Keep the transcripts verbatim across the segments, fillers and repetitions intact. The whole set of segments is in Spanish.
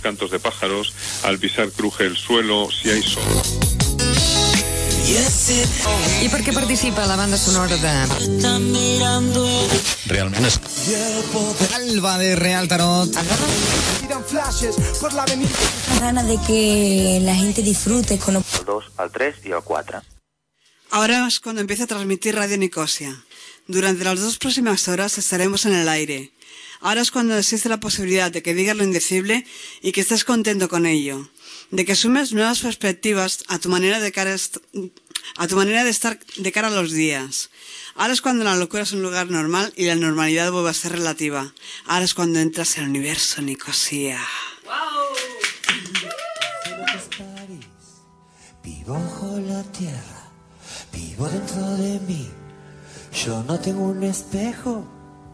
cantos de pájaros, al pisar cruje el suelo, si hay sol. I per què participa la banda sonora de... Realment és... Alba de Real Tarot. Gana de que la gente disfrute con... Al dos, al tres y al cuatro. Ahora es cuando empieza a transmitir Radio Nicosia. Durante las dos próximas horas estaremos en el aire. Ahora es cuando existe la posibilidad de que digas lo indecible y que estés contento con ello. De que sumes nuevas perspectivas a tu manera de cara est- a tu manera de estar de cara a los días. Ahora es cuando la locura es un lugar normal y la normalidad vuelve a ser relativa. Ahora es cuando entras en el universo Nicosia. Vivo bajo la tierra, vivo dentro de mí. Yo no tengo un espejo.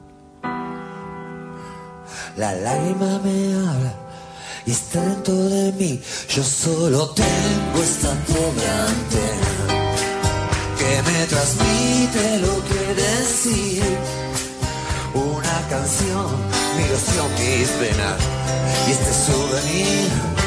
La lágrima me habla y está dentro de mí. Yo solo tengo esta pobre antena que me transmite lo que decir. Una canción, mi ilusión, mis penas y este souvenir.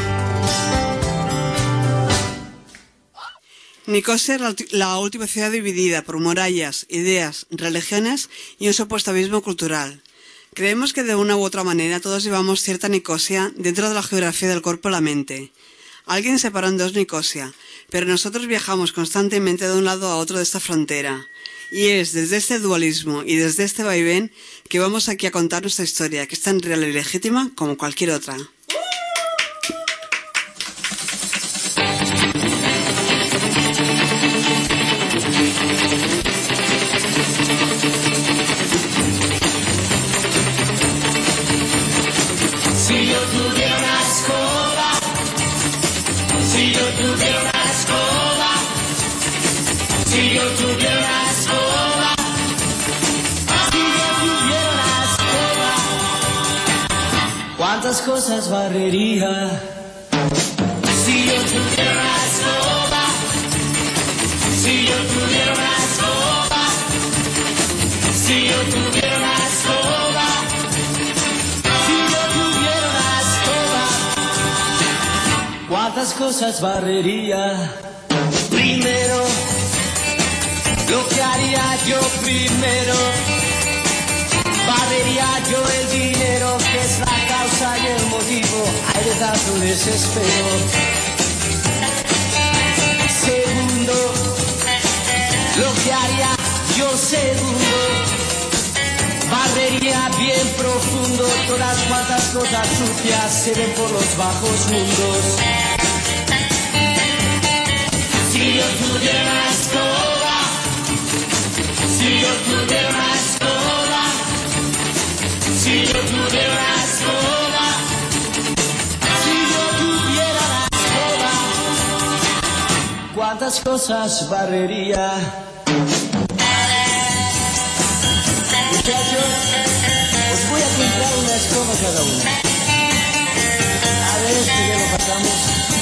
Nicosia es la, ulti- la última ciudad dividida por murallas, ideas, religiones y un supuesto abismo cultural. Creemos que de una u otra manera todos llevamos cierta Nicosia dentro de la geografía del cuerpo y la mente. Alguien separó en dos Nicosia, pero nosotros viajamos constantemente de un lado a otro de esta frontera. Y es desde este dualismo y desde este vaivén que vamos aquí a contar nuestra historia, que es tan real y legítima como cualquier otra. Si yo tuviera una escoba, si yo tuviera una escoba, si yo tuviera una escoba, si yo tuviera una escoba, ¿cuántas cosas barrería? Si yo tuviera una escoba, si yo tuviera una escoba, si yo tuviera una escoba. ¿Cuántas cosas barrería? Primero, lo que haría yo primero, barrería yo el dinero, que es la causa y el motivo, hay de tanto desespero. Segundo, lo que haría yo segundo, barrería bien profundo, todas cuantas cosas sucias se ven por los bajos mundos. Si yo tuviera una escoba, si yo tuviera una escoba, si yo tuviera una escoba, si yo tuviera una escoba, ¿cuántas cosas barrería? Muchachos, os voy a comprar una escoba cada uno. A ver si ya lo pasamos.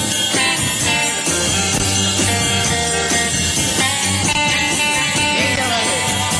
Venga, vale.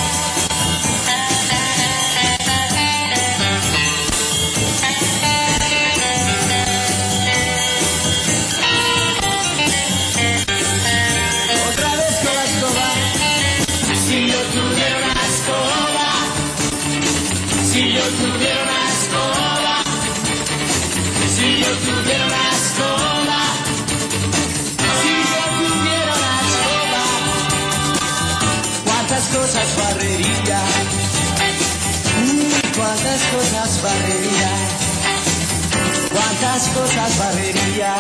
Otra vez con la escoba. Si yo tuviera una escoba, si yo tuviera una escoba, si yo tuviera una escoba, si yo tuviera una escoba, ¿cuántas cosas barrería? Mm, ¿Cuántas cosas barrería? ¿Cuántas cosas barrería?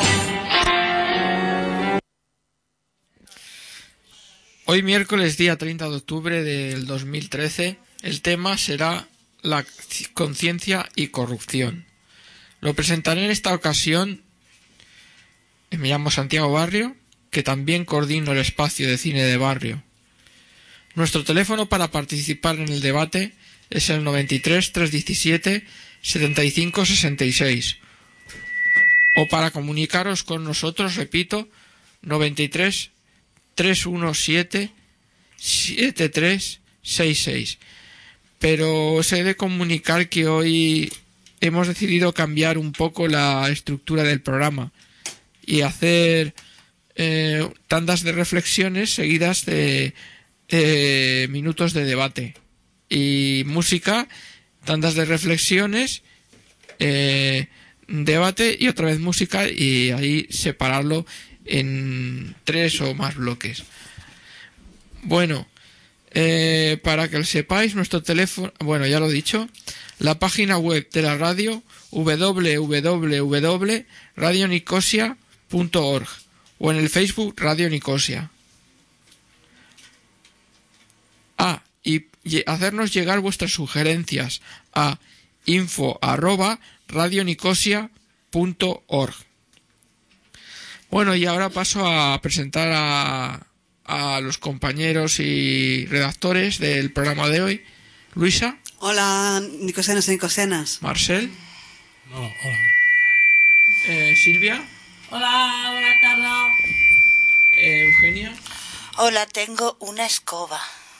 Hoy miércoles día treinta de octubre del dos mil trece, el tema será la conciencia y corrupción. Lo presentaré en esta ocasión. Me llamo Santiago Barrio, que también coordino el espacio de cine de barrio. Nuestro teléfono para participar en el debate es el noventa y tres, trescientos diecisiete, setenta y cinco sesenta y seis. O para comunicaros con nosotros, repito, noventa y tres, trescientos diecisiete, setenta y tres sesenta y seis. Pero os he de comunicar que hoy hemos decidido cambiar un poco la estructura del programa y hacer eh, tandas de reflexiones seguidas de eh, minutos de debate y música, tandas de reflexiones, eh, debate y otra vez música, y ahí separarlo en tres o más bloques. Bueno, eh, para que lo sepáis, nuestro teléfono, bueno, ya lo he dicho, la página web de la radio, doble u doble u doble u punto radio nicosia punto org, o en el Facebook Radio Nicosia. Ah, y, y hacernos llegar vuestras sugerencias a info arroba radio nicosia punto org. Bueno, y ahora paso a presentar a, a los compañeros y redactores del programa de hoy. Luisa. Hola, Nicosenas y Nicosenas. Marcel. No, hola. Eh, Silvia. Hola, buenas tardes. Eh, Eugenia. Hola, tengo una escoba.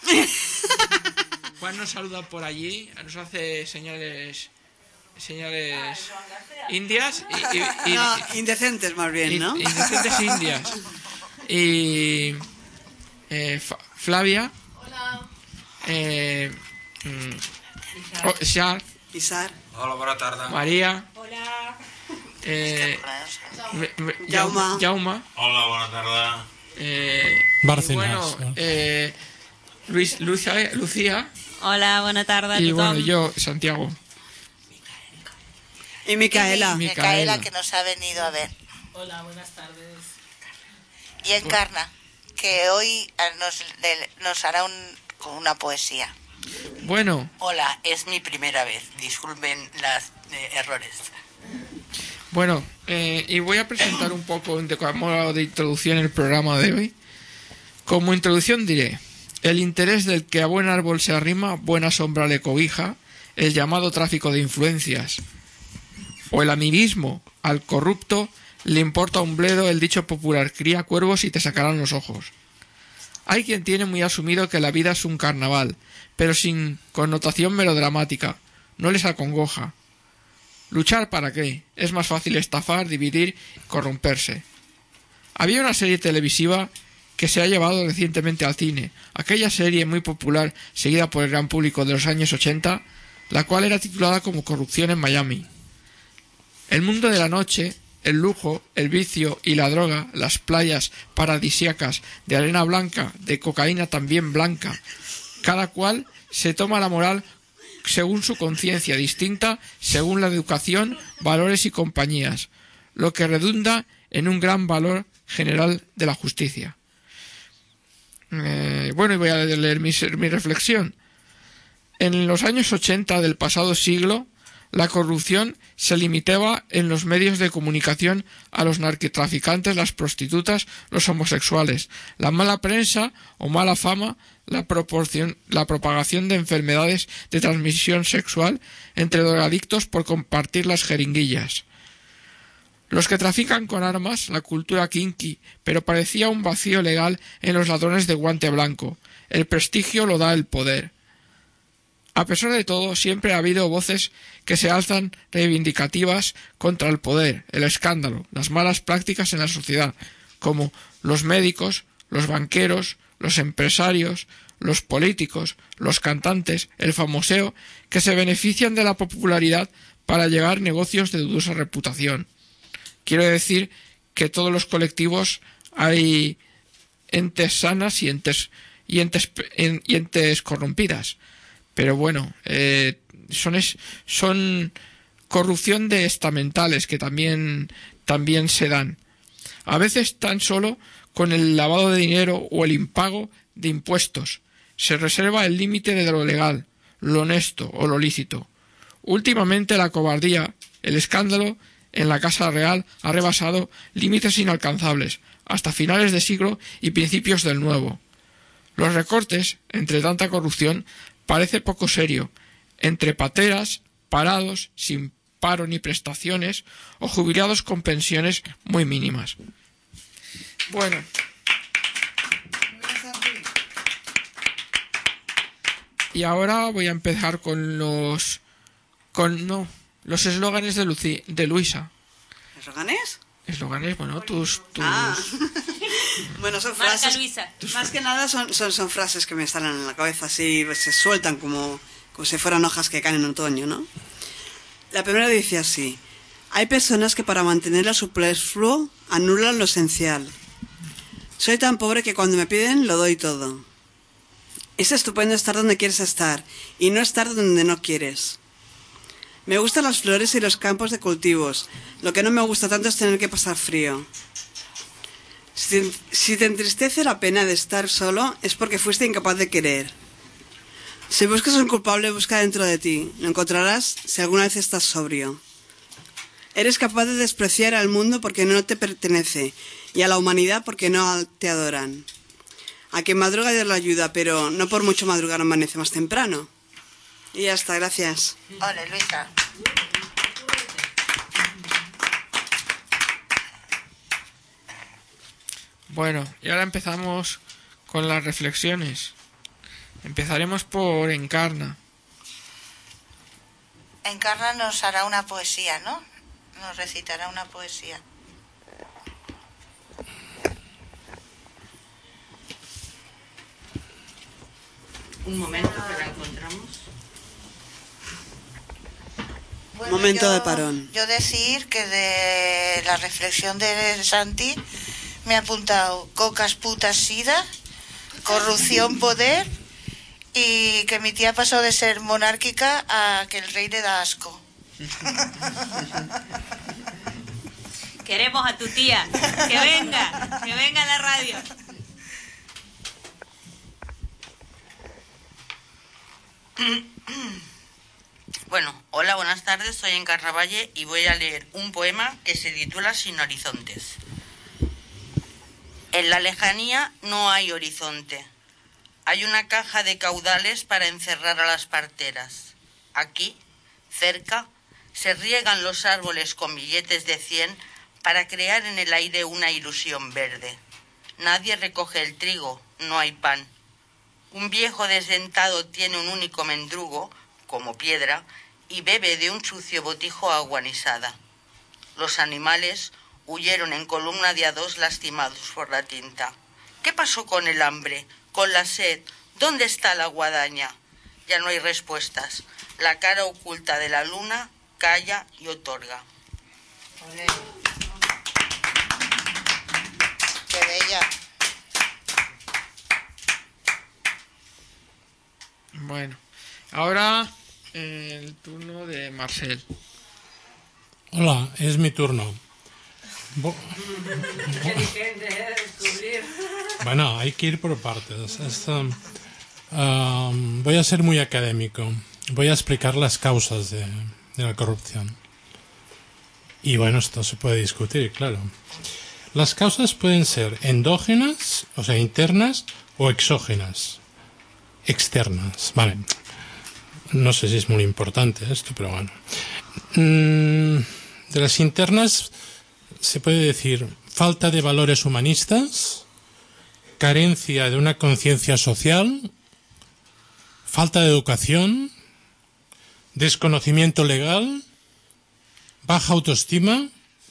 Juan nos saluda por allí, nos hace señales señales indias y, y, y, no, indecentes más bien, ¿no? Indecentes indias. Y eh, Flavia. Hola. Eh, mm, oh, Shar. Isar. Hola, buenas tardes. María. Hola. Eh, me, me, Jauma. Jauma. Hola, buenas tardes. Eh, Bárcenas. Bueno, eh, Luis, Lucia, Lucía. Hola, buenas tardes. Y bueno, yo, Santiago. Y Micaela. Y Micaela. Micaela, que nos ha venido a ver. Hola, buenas tardes. Y Encarna, que hoy nos, nos hará un, una poesía. Bueno. Hola, es mi primera vez. Disculpen los eh, errores. Bueno, eh, y voy a presentar un poco de, como de introducción el programa de hoy. Como introducción diré: el interés del que a buen árbol se arrima, buena sombra le cobija, el llamado tráfico de influencias, o el amiguismo al corrupto, le importa un bledo el dicho popular: cría cuervos y te sacarán los ojos. Hay quien tiene muy asumido que la vida es un carnaval, pero sin connotación melodramática, no les acongoja. ¿Luchar para qué? Es más fácil estafar, dividir y corromperse. Había una serie televisiva que se ha llevado recientemente al cine, aquella serie muy popular seguida por el gran público de los años ochenta, la cual era titulada como Corrupción en Miami. El mundo de la noche, el lujo, el vicio y la droga, las playas paradisíacas de arena blanca, de cocaína también blanca, cada cual se toma la moral según su conciencia, distinta según la educación, valores y compañías, lo que redunda en un gran valor general de la justicia. Eh, bueno, y voy a leer mi, mi reflexión. En los años ochenta del pasado siglo, la corrupción se limitaba en los medios de comunicación a los narcotraficantes, las prostitutas, los homosexuales, la mala prensa o mala fama, la, proporción, la propagación de enfermedades de transmisión sexual entre drogadictos por compartir las jeringuillas. Los que trafican con armas, la cultura kinky, pero parecía un vacío legal en los ladrones de guante blanco. El prestigio lo da el poder. A pesar de todo, siempre ha habido voces que se alzan reivindicativas contra el poder, el escándalo, las malas prácticas en la sociedad, como los médicos, los banqueros, los empresarios, los políticos, los cantantes, el famoseo, que se benefician de la popularidad para llevar negocios de dudosa reputación. Quiero decir que todos los colectivos hay entes sanas y entes, y entes, y entes corrompidas. Pero bueno, eh, son, es, son corrupción de estamentales que también, también se dan. A veces tan solo con el lavado de dinero o el impago de impuestos. Se reserva el límite de lo legal, lo honesto o lo lícito. Últimamente la cobardía, el escándalo en la Casa Real ha rebasado límites inalcanzables hasta finales de siglo y principios del nuevo. Los recortes, entre tanta corrupción, parece poco serio, entre pateras, parados, sin paro ni prestaciones, o jubilados con pensiones muy mínimas. Bueno. Y ahora voy a empezar con los... con no, Los eslóganes de, Luci, de Luisa. ¿Eslóganes? Eslóganes, bueno, tus... tus... Ah. Bueno, son Marca, frases... Luisa. Más que nada son, son, son frases que me salen en la cabeza, así se sueltan como, como si fueran hojas que caen en otoño, ¿no? La primera dice así: hay personas que para mantener lo superfluo anulan lo esencial. Soy tan pobre que cuando me piden lo doy todo. Es estupendo estar donde quieres estar y no estar donde no quieres. Me gustan las flores y los campos de cultivos. Lo que no me gusta tanto es tener que pasar frío. Si, si te entristece la pena de estar solo, es porque fuiste incapaz de querer. Si buscas un culpable, busca dentro de ti. Lo encontrarás si alguna vez estás sobrio. Eres capaz de despreciar al mundo porque no te pertenece y a la humanidad porque no te adoran. A quien madruga Dios lo ayuda, pero no por mucho madrugar amanece más temprano. Y ya está, gracias. Ole, Luisa. Bueno, y ahora empezamos con las reflexiones. Empezaremos por Encarna. Encarna nos hará una poesía, ¿no? Nos recitará una poesía. Un momento que la encontramos. Bueno, Momento yo, de parón. Yo decir que de la reflexión de Santi me ha apuntado cocas, putas, sida, corrupción, poder, y que mi tía pasó de ser monárquica a que el rey le da asco. Queremos a tu tía. Que venga, que venga a la radio. Bueno, hola, buenas tardes, soy Encarna Valle y voy a leer un poema que se titula Sin horizontes. En la lejanía no hay horizonte. Hay una caja de caudales para encerrar a las parteras. Aquí, cerca, se riegan los árboles con billetes de cien para crear en el aire una ilusión verde. Nadie recoge el trigo, no hay pan. Un viejo desdentado tiene un único mendrugo, como piedra, y bebe de un sucio botijo agua anisada. Los animales huyeron en columna de a dos lastimados por la tinta. ¿Qué pasó con el hambre, con la sed? ¿Dónde está la guadaña? Ya no hay respuestas. La cara oculta de la luna calla y otorga. Olé. Qué bella. Bueno, ahora eh, el turno de Marcel. Hola, es mi turno. Bo- Bueno, hay que ir por partes. Es, um, um, voy a ser muy académico. Voy a explicar las causas de, de la corrupción. Y bueno, esto se puede discutir, claro. Las causas pueden ser endógenas, o sea, internas, o exógenas, externas. Vale. No sé si es muy importante esto, pero bueno. Mm, de las internas se puede decir falta de valores humanistas, carencia de una conciencia social, falta de educación, desconocimiento legal, baja autoestima,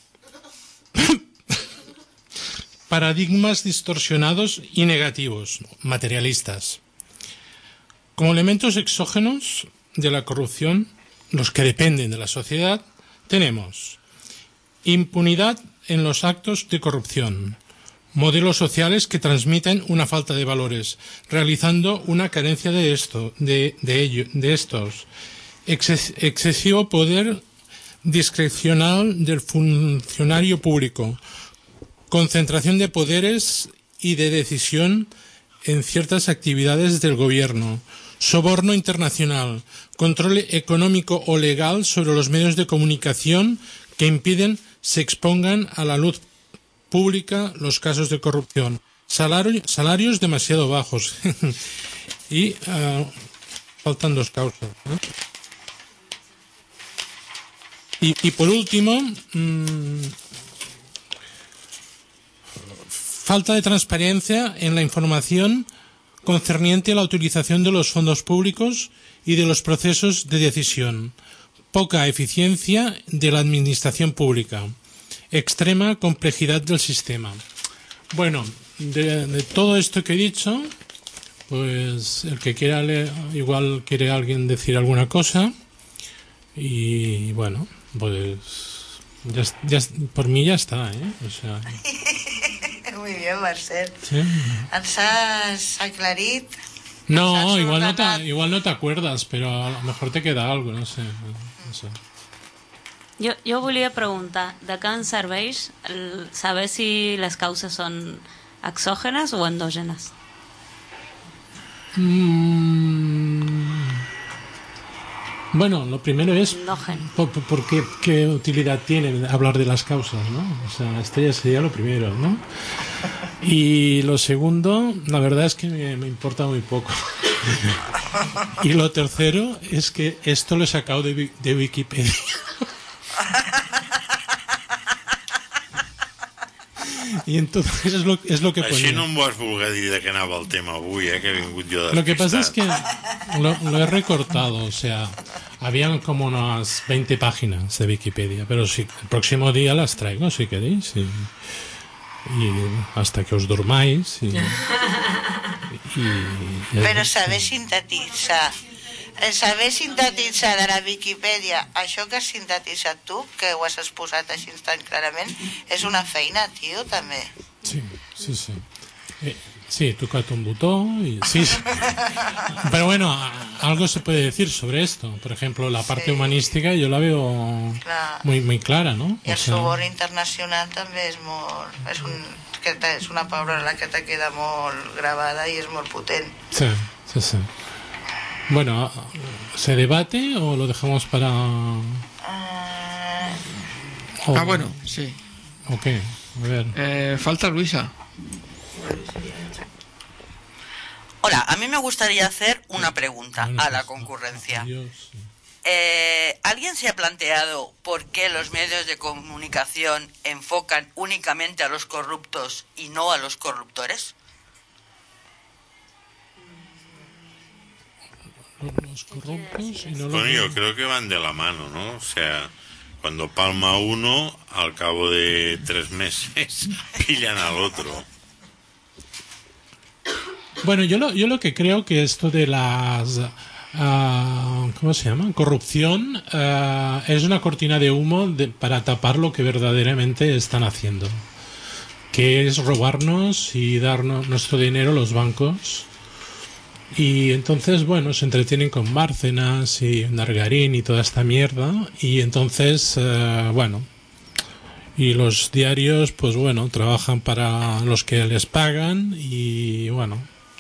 paradigmas distorsionados y negativos, materialistas. Como elementos exógenos de la corrupción, los que dependen de la sociedad, tenemos impunidad en los actos de corrupción, modelos sociales que transmiten una falta de valores, realizando una carencia de esto, de, de ello, de estos, Exces, excesivo poder discrecional del funcionario público, concentración de poderes y de decisión en ciertas actividades del gobierno, soborno internacional, control económico o legal sobre los medios de comunicación que impiden se expongan a la luz pública los casos de corrupción, salario, salarios demasiado bajos y uh, faltan dos causas, ¿no? Y, y por último, mmm, falta de transparencia en la información concerniente a la utilización de los fondos públicos y de los procesos de decisión, poca eficiencia de la administración pública, extrema complejidad del sistema. Bueno, de, de todo esto que he dicho, pues el que quiera leer, igual quiere alguien decir alguna cosa, y bueno, pues ya, ya por mí ya está, ¿eh? O sea, muy bien, Marcel. ¿sí? Ens has aclarit. No, igual no, te, igual no te acuerdas, pero a lo mejor te queda algo, no sé. No sé. Jo, jo volia preguntar, de què ens serveix el saber si les causes són exògenes o endògenes? Mm, bueno, lo primero es por, por qué, qué utilidad tiene hablar de las causas, ¿no? O sea, esto ya sería lo primero, ¿no? Y lo segundo, la verdad es que me, me importa muy poco. Y lo tercero es que esto lo he sacado de, de Wikipedia. Y entonces es lo, es lo que ponía. Així no em vas voler dir de què anava el tema avui, eh, que he vingut jo despistat. Lo que pasa es que lo, lo he recortado, o sea, habían como unas veinte páginas de Wikipedia, pero si, el próximo día las traigo, si queréis, y, y hasta que os durmáis. Y, y, y Però saber sintetitzar, el saber sintetitzar de la Viquipèdia, això que has sintetitzat tu, que ho has exposat així tan clarament, és una feina, tio, també. Sí, sí, sí. Eh, sí, tocas un botón y sí, sí. Pero bueno, algo se puede decir sobre esto. Por ejemplo, la parte sí. humanística yo la veo muy, muy clara, ¿no? I el o sea... sobor internacional també és molt... És, un, que és una paraula que te queda molt gravada i és molt potent. Sí, sí, sí. Bueno, ¿se debate o lo dejamos para...? Uh... Oh. Ah, bueno, sí. Ok, a ver. Eh, falta Luisa. Hola, a mí me gustaría hacer una pregunta a la concurrencia. Eh, ¿Alguien se ha planteado por qué los medios de comunicación enfocan únicamente a los corruptos y no a los corruptores? Los corruptos y no los... Bueno, yo creo que van de la mano, ¿no? O sea, cuando palma uno, al cabo de tres meses pillan al otro. Bueno, yo lo, yo lo que creo que esto de las... Uh, ¿cómo se llama? Corrupción uh, es una cortina de humo de, para tapar lo que verdaderamente están haciendo, que es robarnos y darnos nuestro dinero a los bancos. Y entonces, bueno, se entretienen con Bárcenas y Nargarín y toda esta mierda. Y entonces, uh, bueno, y los diarios, pues bueno, trabajan para los que les pagan y bueno.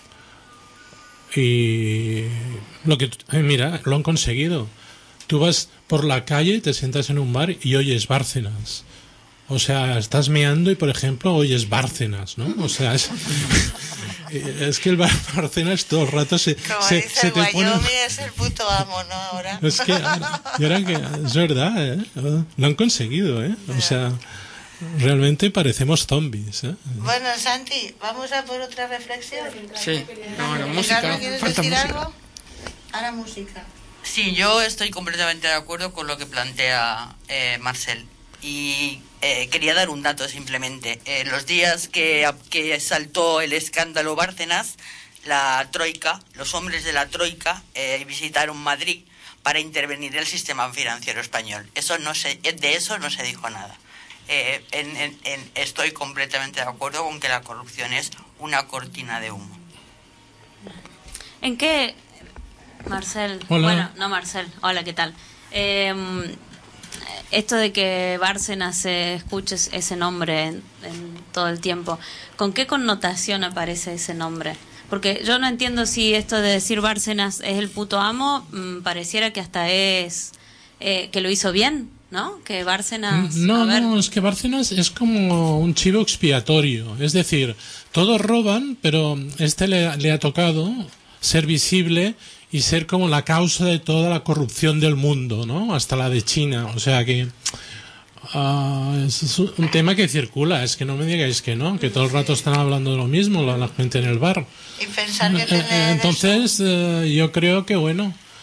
Y lo que eh, mira, lo han conseguido. Tú vas por la calle, te sientas en un bar y oyes Bárcenas. O sea, estás meando y, por ejemplo, oyes Bárcenas, ¿no? O sea, es, es que el Bárcenas todo el rato se, Como se, dice se el te pone... Wyoming, es el puto amo, ¿no? Ahora. Es que, y ahora que es verdad, ¿eh? Lo han conseguido, ¿eh? O sea, realmente parecemos zombies, ¿eh? Bueno, Santi, ¿vamos a por otra reflexión? Sí, no, la música, Carlos, ¿quieres falta decir música. algo? Ahora música. Sí, yo estoy completamente de acuerdo con lo que plantea eh, Marcel. Y eh, quería dar un dato simplemente. En los días que, que saltó el escándalo Bárcenas, la Troika, los hombres de la Troika eh, visitaron Madrid para intervenir el sistema financiero español. Eso no se, de eso no se dijo nada. Eh, en, en, en, estoy completamente de acuerdo con que la corrupción es una cortina de humo. ¿En qué, Marcel? Hola. Bueno, no Marcel. Hola, ¿qué tal? Eh, esto de que Bárcenas se escuche ese nombre en, en todo el tiempo, ¿con qué connotación aparece ese nombre? Porque yo no entiendo si esto de decir Bárcenas es el puto amo, mmm, pareciera que hasta es eh, que lo hizo bien, ¿no? Que Bárcenas... No, no, es que Bárcenas es como un chivo expiatorio. Es decir, todos roban, pero este le, le ha tocado ser visible y ser como la causa de toda la corrupción del mundo, ¿no? Hasta la de China. O sea que uh, es un tema que circula. Es que no me digáis que no, que todo el rato están hablando de lo mismo la, la gente en el bar. Y pensar que eh, Entonces, eh, yo creo que, bueno,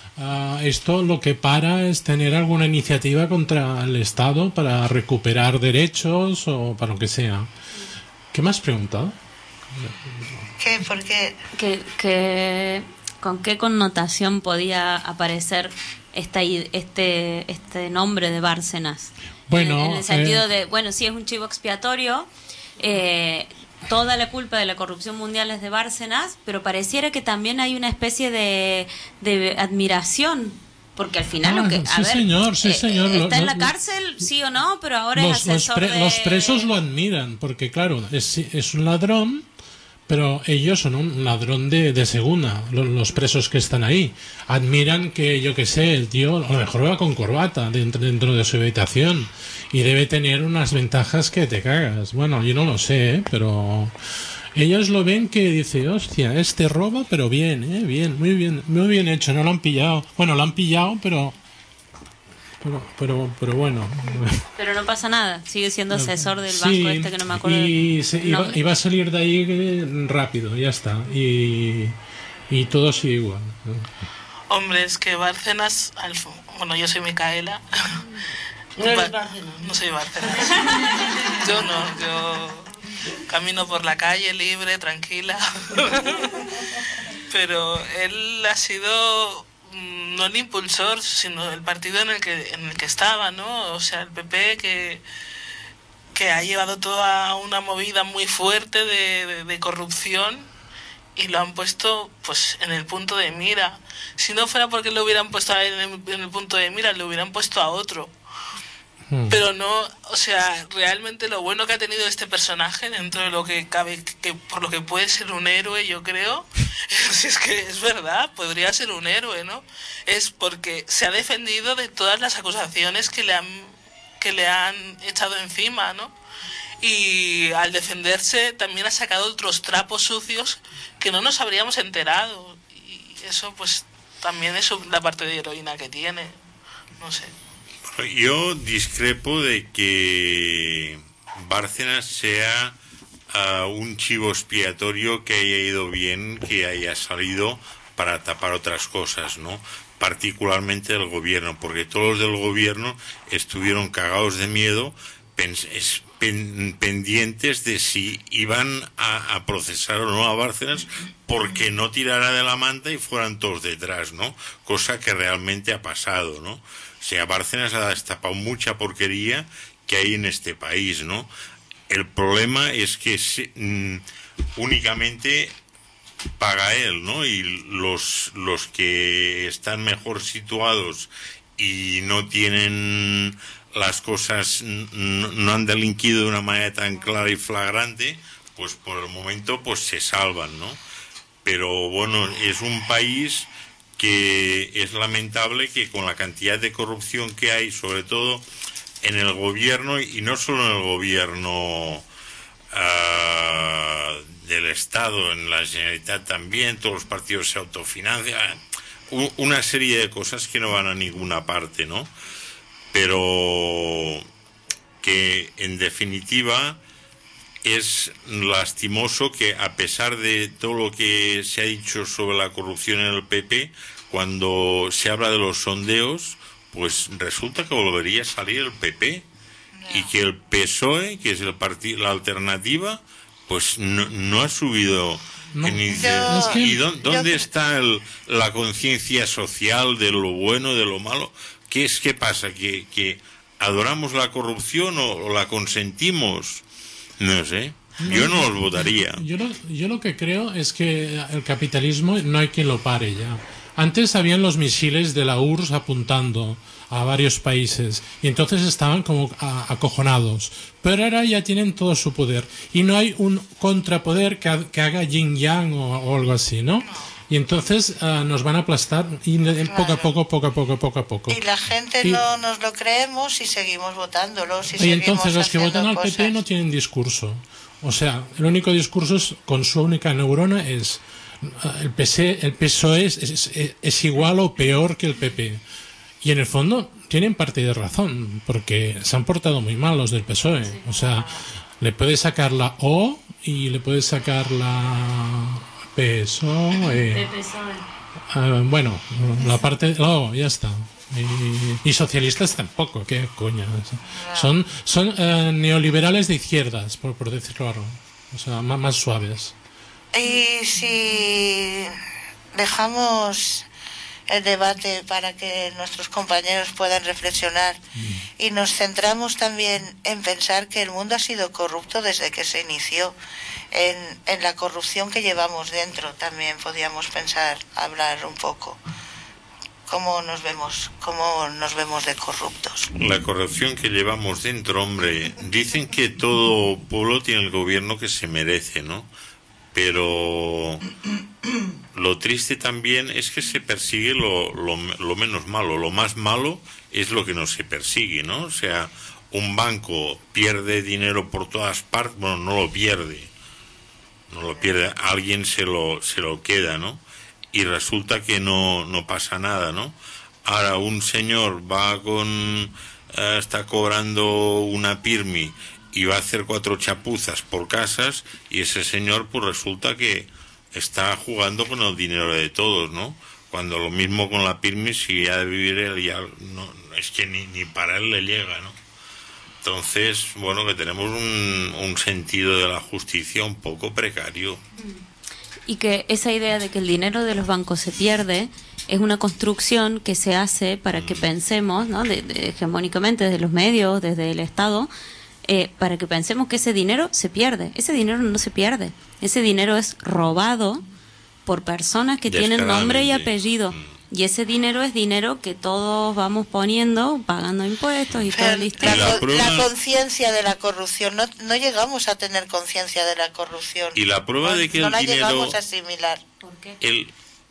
uh, esto lo que para es tener alguna iniciativa contra el Estado para recuperar derechos o para lo que sea. ¿Qué me has preguntado? ¿Qué? ¿Por qué? Que, que, ¿Con qué connotación podía aparecer esta, este, este nombre de Bárcenas? Bueno, en, en el sentido eh... de, bueno, sí es un chivo expiatorio, eh, toda la culpa de la corrupción mundial es de Bárcenas, pero pareciera que también hay una especie de, de admiración, porque al final ah, lo que, a sí, ver, señor, sí, eh, señor. está Lo, en la lo, cárcel, sí o no, pero ahora los, es asesor los, pre, de... los presos lo admiran, porque claro, es, es un ladrón, pero ellos son un ladrón de, de segunda, los, los presos que están ahí. Admiran que, yo qué sé, el tío a lo mejor va con corbata dentro, dentro de su habitación y debe tener unas ventajas que te cagas. Bueno, yo no lo sé, ¿eh? Pero ellos lo ven que dice, hostia, este roba, pero bien, ¿eh? Bien, muy bien, muy bien hecho, no lo han pillado. Bueno, lo han pillado, pero... Pero, pero, pero bueno. Pero no pasa nada, sigue siendo asesor del sí, banco este que no me acuerdo. Y se, iba, iba a salir de ahí rápido, ya está. Y, y todo sigue igual. Hombre, es que Bárcenas, bueno, yo soy Micaela. No eres Bárcenas. No soy Bárcenas. Yo no, yo camino por la calle libre, tranquila. Pero él ha sido no el impulsor, sino el partido en el que en el que estaba, ¿no? O sea, el P P que que ha llevado toda una movida muy fuerte de, de, de corrupción y lo han puesto pues en el punto de mira. Si no fuera porque lo hubieran puesto a él en el, en el punto de mira, lo hubieran puesto a otro. Pero no, o sea, realmente lo bueno que ha tenido este personaje dentro de lo que cabe, que por lo que puede ser un héroe, yo creo, si es que es verdad, podría ser un héroe, ¿no? Es porque se ha defendido de todas las acusaciones que le han, que le han echado encima, ¿no? Y al defenderse también ha sacado otros trapos sucios que no nos habríamos enterado. Y eso pues también es la parte de heroína que tiene, no sé. Yo discrepo de que Bárcenas sea uh, un chivo expiatorio que haya ido bien, que haya salido para tapar otras cosas, ¿no? Particularmente el gobierno, porque todos los del gobierno estuvieron cagados de miedo, pens pen pendientes de si iban a, a procesar o no a Bárcenas porque no tirara de la manta y fueran todos detrás, ¿no? Cosa que realmente ha pasado, ¿no? O sea, Bárcenas ha destapado mucha porquería que hay en este país, ¿no? El problema es que se, mm, únicamente paga él, ¿no? Y los, los que están mejor situados y no tienen las cosas, no, no han delinquido de una manera tan clara y flagrante, pues por el momento pues se salvan, ¿no? Pero bueno, es un país que es lamentable que con la cantidad de corrupción que hay, sobre todo en el gobierno, y no solo en el gobierno uh, del Estado, en la Generalitat también, todos los partidos se autofinancian, una serie de cosas que no van a ninguna parte, ¿no? Pero que en definitiva es lastimoso que, a pesar de todo lo que se ha dicho sobre la corrupción en el P P, cuando se habla de los sondeos, pues resulta que volvería a salir el P P y que el P S O E, que es el partido, la alternativa, pues no, no ha subido. No. En, yo, ¿Y dónde, dónde yo... está el, la conciencia social de lo bueno, de lo malo? ¿Qué es qué pasa? ¿Que, que adoramos la corrupción o, o la consentimos? No sé, yo no los votaría. Yo lo, yo lo que creo es que el capitalismo no hay quien lo pare ya. Antes habían los misiles de la U R S S apuntando a varios países y entonces estaban como a, acojonados. Pero ahora ya tienen todo su poder y no hay un contrapoder que, que haga yin-yang o, o algo así, ¿no? Y entonces uh, nos van a aplastar y claro. poco a poco, poco a poco, poco a poco. Y la gente y, no nos lo creemos y seguimos votándolos. Y, y entonces los que votan al P P no tienen discurso. O sea, el único discurso es, con su única neurona es uh, el P S, el P S O E es, es, es, es igual o peor que el P P. Y en el fondo tienen parte de razón, porque se han portado muy mal los del P S O E. Sí. O sea, le puedes sacar la O y le puedes sacar la... P S O E. Uh, bueno, la parte... Oh, ya está. Y, y socialistas tampoco, qué coña. Son, son uh, neoliberales de izquierdas, por, por decirlo algo. O sea, más, más suaves. Y si dejamos el debate para que nuestros compañeros puedan reflexionar mm. y nos centramos también en pensar que el mundo ha sido corrupto desde que se inició, en, en la corrupción que llevamos dentro también podíamos pensar, hablar un poco. ¿Cómo nos vemos, cómo nos vemos de corruptos? La corrupción que llevamos dentro, hombre, dicen que todo pueblo tiene el gobierno que se merece, ¿no? Pero lo triste también es que se persigue lo, lo, lo menos malo. Lo más malo es lo que no se persigue, ¿no? O sea, un banco pierde dinero por todas partes, bueno, no lo pierde, no lo pierde, alguien se lo, se lo queda, ¿no? Y resulta que no, no pasa nada, ¿no? Ahora un señor va con, eh, está cobrando una pirmi y va a hacer cuatro chapuzas por casas y ese señor pues resulta que está jugando con el dinero de todos, ¿no? Cuando lo mismo con la pirmi, si ha de vivir él ya, no, es que ni, ni para él le llega, ¿no? Entonces, bueno, que tenemos un, un sentido de la justicia un poco precario. Y que esa idea de que el dinero de los bancos se pierde es una construcción que se hace para que pensemos, ¿no? de, de, hegemónicamente desde los medios, desde el Estado, eh, para que pensemos que ese dinero se pierde. Ese dinero no se pierde. Ese dinero es robado por personas que tienen nombre y apellido. Y ese dinero es dinero que todos vamos poniendo, pagando impuestos y todo el La, la, la conciencia de la corrupción, no, no llegamos a tener conciencia de la corrupción. Y la prueba no, de que no el la dinero... llegamos a asimilar. ¿Por qué? El,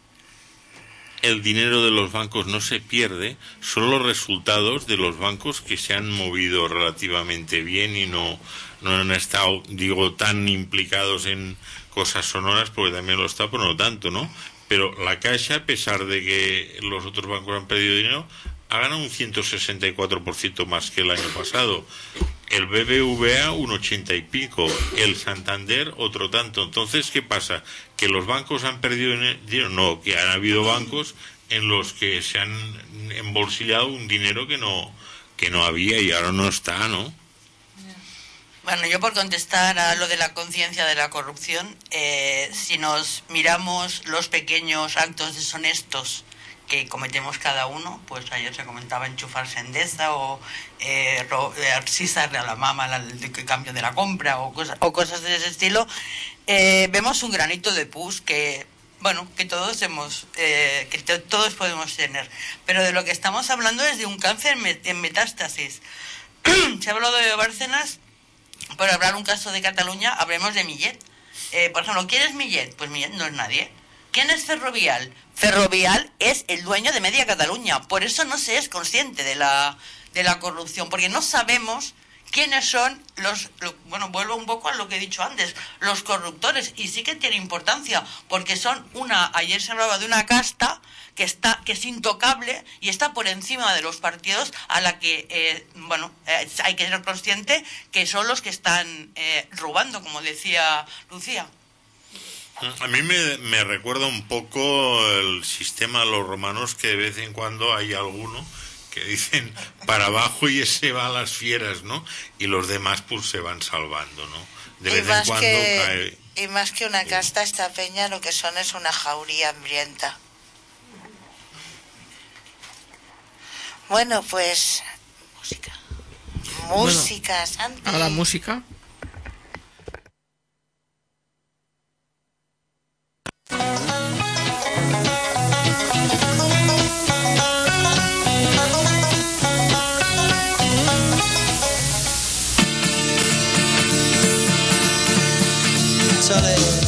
el dinero de los bancos no se pierde, son los resultados de los bancos que se han movido relativamente bien y no, no han estado, digo, tan implicados en cosas sonoras, porque también lo está, pero no tanto, ¿no? Pero la Caixa, a pesar de que los otros bancos han perdido dinero, ha ganado un ciento sesenta y cuatro por ciento más que el año pasado. El B B V A un ochenta y pico, el Santander otro tanto. Entonces, ¿qué pasa? ¿Que los bancos han perdido dinero? No, que han habido bancos en los que se han embolsillado un dinero que no, que no había y ahora no está, ¿no? Bueno, yo por contestar a lo de la conciencia de la corrupción, eh, si nos miramos los pequeños actos deshonestos que cometemos cada uno, pues ayer se comentaba enchufarse Endesa o eh, darle a la mamá el cambio de la compra o, cosa, o cosas de ese estilo, eh, vemos un granito de pus que, bueno, que todos hemos, eh, que to- todos podemos tener. Pero de lo que estamos hablando es de un cáncer met- en metástasis. Se ha hablado de Bárcenas. Por hablar un caso de Cataluña, hablemos de Millet. Eh, por ejemplo, ¿quién es Millet? Pues Millet no es nadie. ¿Quién es Ferrovial? Ferrovial es el dueño de media Cataluña. Por eso no se es consciente de la, de la corrupción, porque no sabemos quiénes son los... Lo, bueno, vuelvo un poco a lo que he dicho antes, los corruptores. Y sí que tiene importancia, porque son una... Ayer se hablaba de una casta que está que es intocable y está por encima de los partidos, a la que, eh, bueno, eh, hay que ser consciente que son los que están eh, robando, como decía Lucía. A mí me, me recuerda un poco el sistema de los romanos, que de vez en cuando hay alguno que dicen para abajo y ese va a las fieras, ¿no? Y los demás pues se van salvando, ¿no? De vez en cuando que, cae... Y más que una casta, esta peña lo que son es una jauría hambrienta. Bueno, pues... Música. Música, bueno, Santi. A la música. Chale.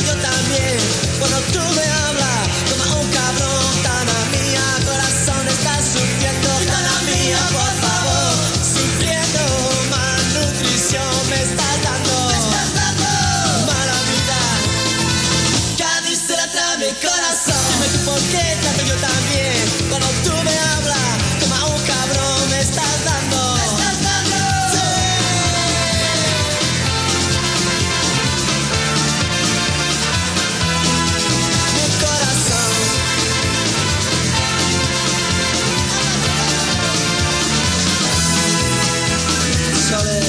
yo también. Cuando tú me hablas, toma un cabrón, tana mía, corazón estás sufriendo, tana mía, por favor, sufriendo, malnutrición me estás dando, me estás dando, mala vida, Cádiz se la trae mi corazón. Dime tú por qué tanto yo también. Cuando tú me hablas, toma un cabrón, me estás dando, me estás dando, sí. Mi corazón. Sole.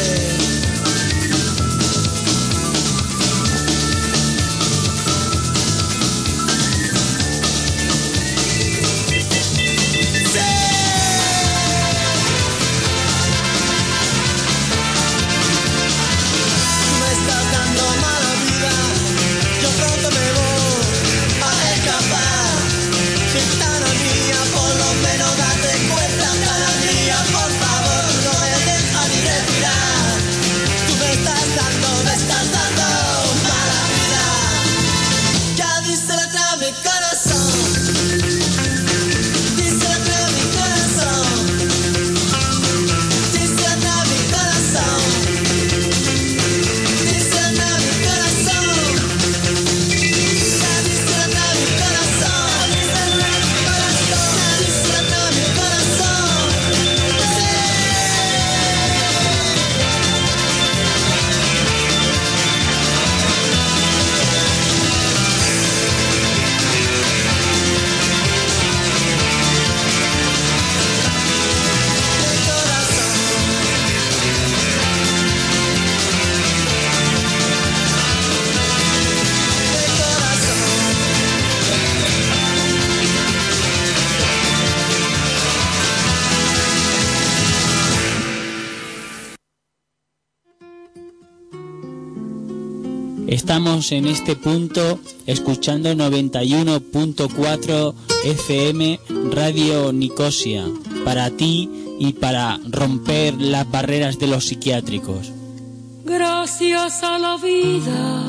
Estamos en este punto escuchando noventa y uno punto cuatro F M Radio Nicosia, para ti y para romper las barreras de los psiquiátricos. Gracias a la vida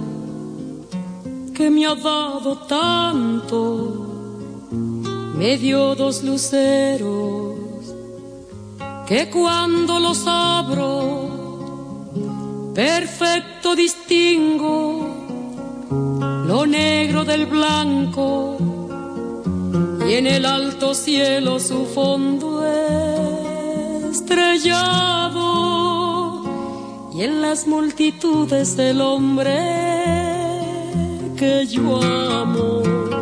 que me ha dado tanto, me dio dos luceros que cuando los abro perfecto distingo lo negro del blanco, y en el alto cielo su fondo estrellado, y en las multitudes del hombre que yo amo.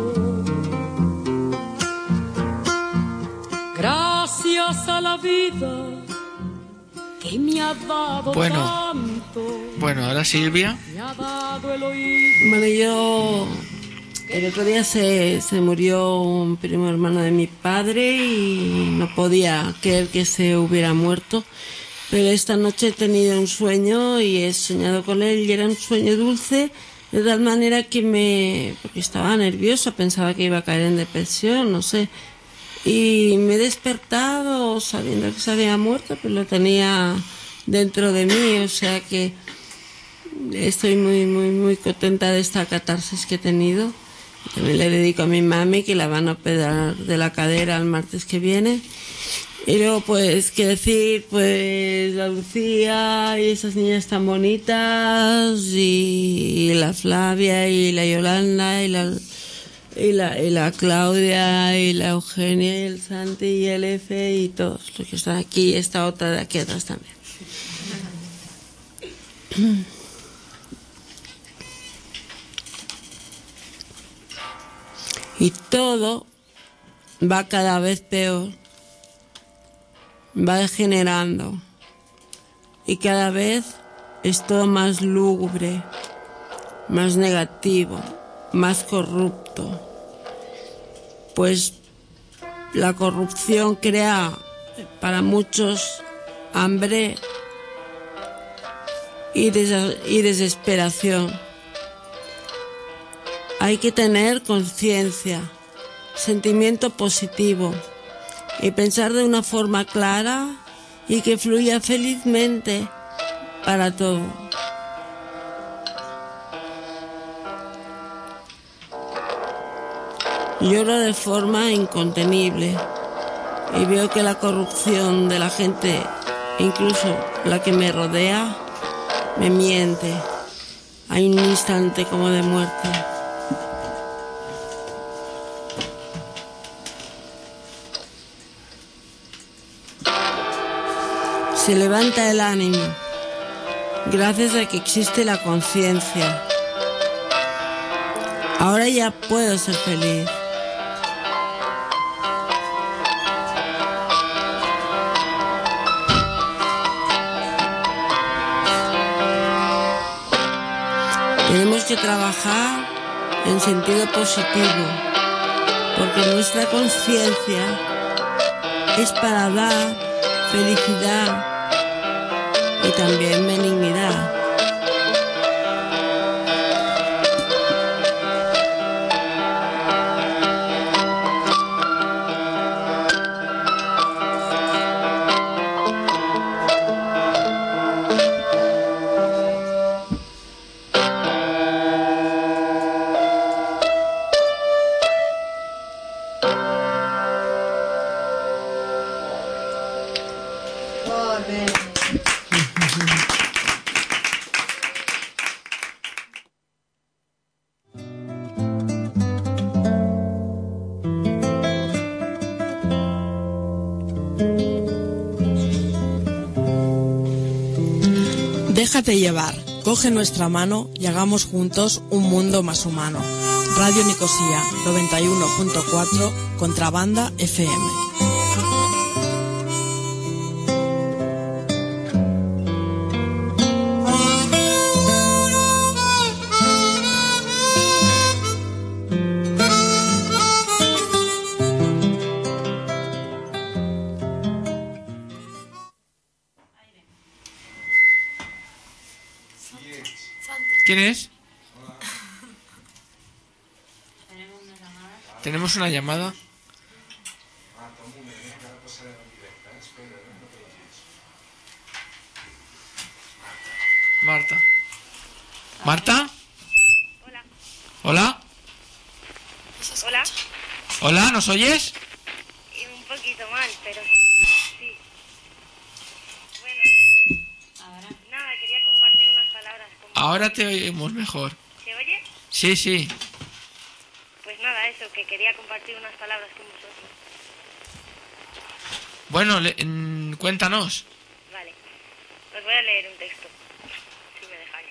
Gracias a la vida que me ha dado Bueno, tanto. Bueno, ahora Silvia. Me ha dado el oído. Bueno, yo el otro día se, se murió un primo hermano de mi padre y no podía creer que se hubiera muerto, pero esta noche he tenido un sueño y he soñado con él y era un sueño dulce, de tal manera que me... porque estaba nerviosa, pensaba que iba a caer en depresión, no sé, y me he despertado sabiendo que se había muerto, pero lo tenía dentro de mí, o sea que estoy muy muy muy contenta de esta catarsis que he tenido. También le dedico a mi mami, que la van a operar de la cadera el martes que viene. Y luego, pues, qué decir, pues, la Lucía y esas niñas tan bonitas, y, y la Flavia y la Yolanda y la, y la y la Claudia y la Eugenia y el Santi y el Efe y todos los que están aquí, y esta otra de aquí atrás también. Y todo va cada vez peor, va degenerando, y cada vez es todo más lúgubre, más negativo, más corrupto. Pues la corrupción crea para muchos hambre y, des- y desesperación. Hay que tener conciencia, sentimiento positivo y pensar de una forma clara y que fluya felizmente para todo. Lloro de forma incontenible y veo que la corrupción de la gente, incluso la que me rodea, me miente. Hay un instante como de muerte. Se levanta el ánimo gracias a que existe la conciencia. Ahora ya puedo ser feliz. Tenemos que trabajar en sentido positivo, porque nuestra conciencia es para dar felicidad y también benignidad. Déjate llevar, coge nuestra mano y hagamos juntos un mundo más humano. Radio Nicosia noventa y uno punto cuatro, Contrabanda F M. ¿Quién es? Tenemos una llamada. Marta. ¿Marta? Hola. ¿Hola? Hola. ¿Hola? ¿Nos oyes? Y un poquito mal, pero sí. Bueno. Nada, quería compartir unas palabras con Ahora te oímos mejor. ¿Se oye? Sí, sí. Pues nada, eso, que quería compartir unas palabras con vosotros. Bueno, le, mm, cuéntanos. Vale. Os voy a leer un texto, si me dejáis.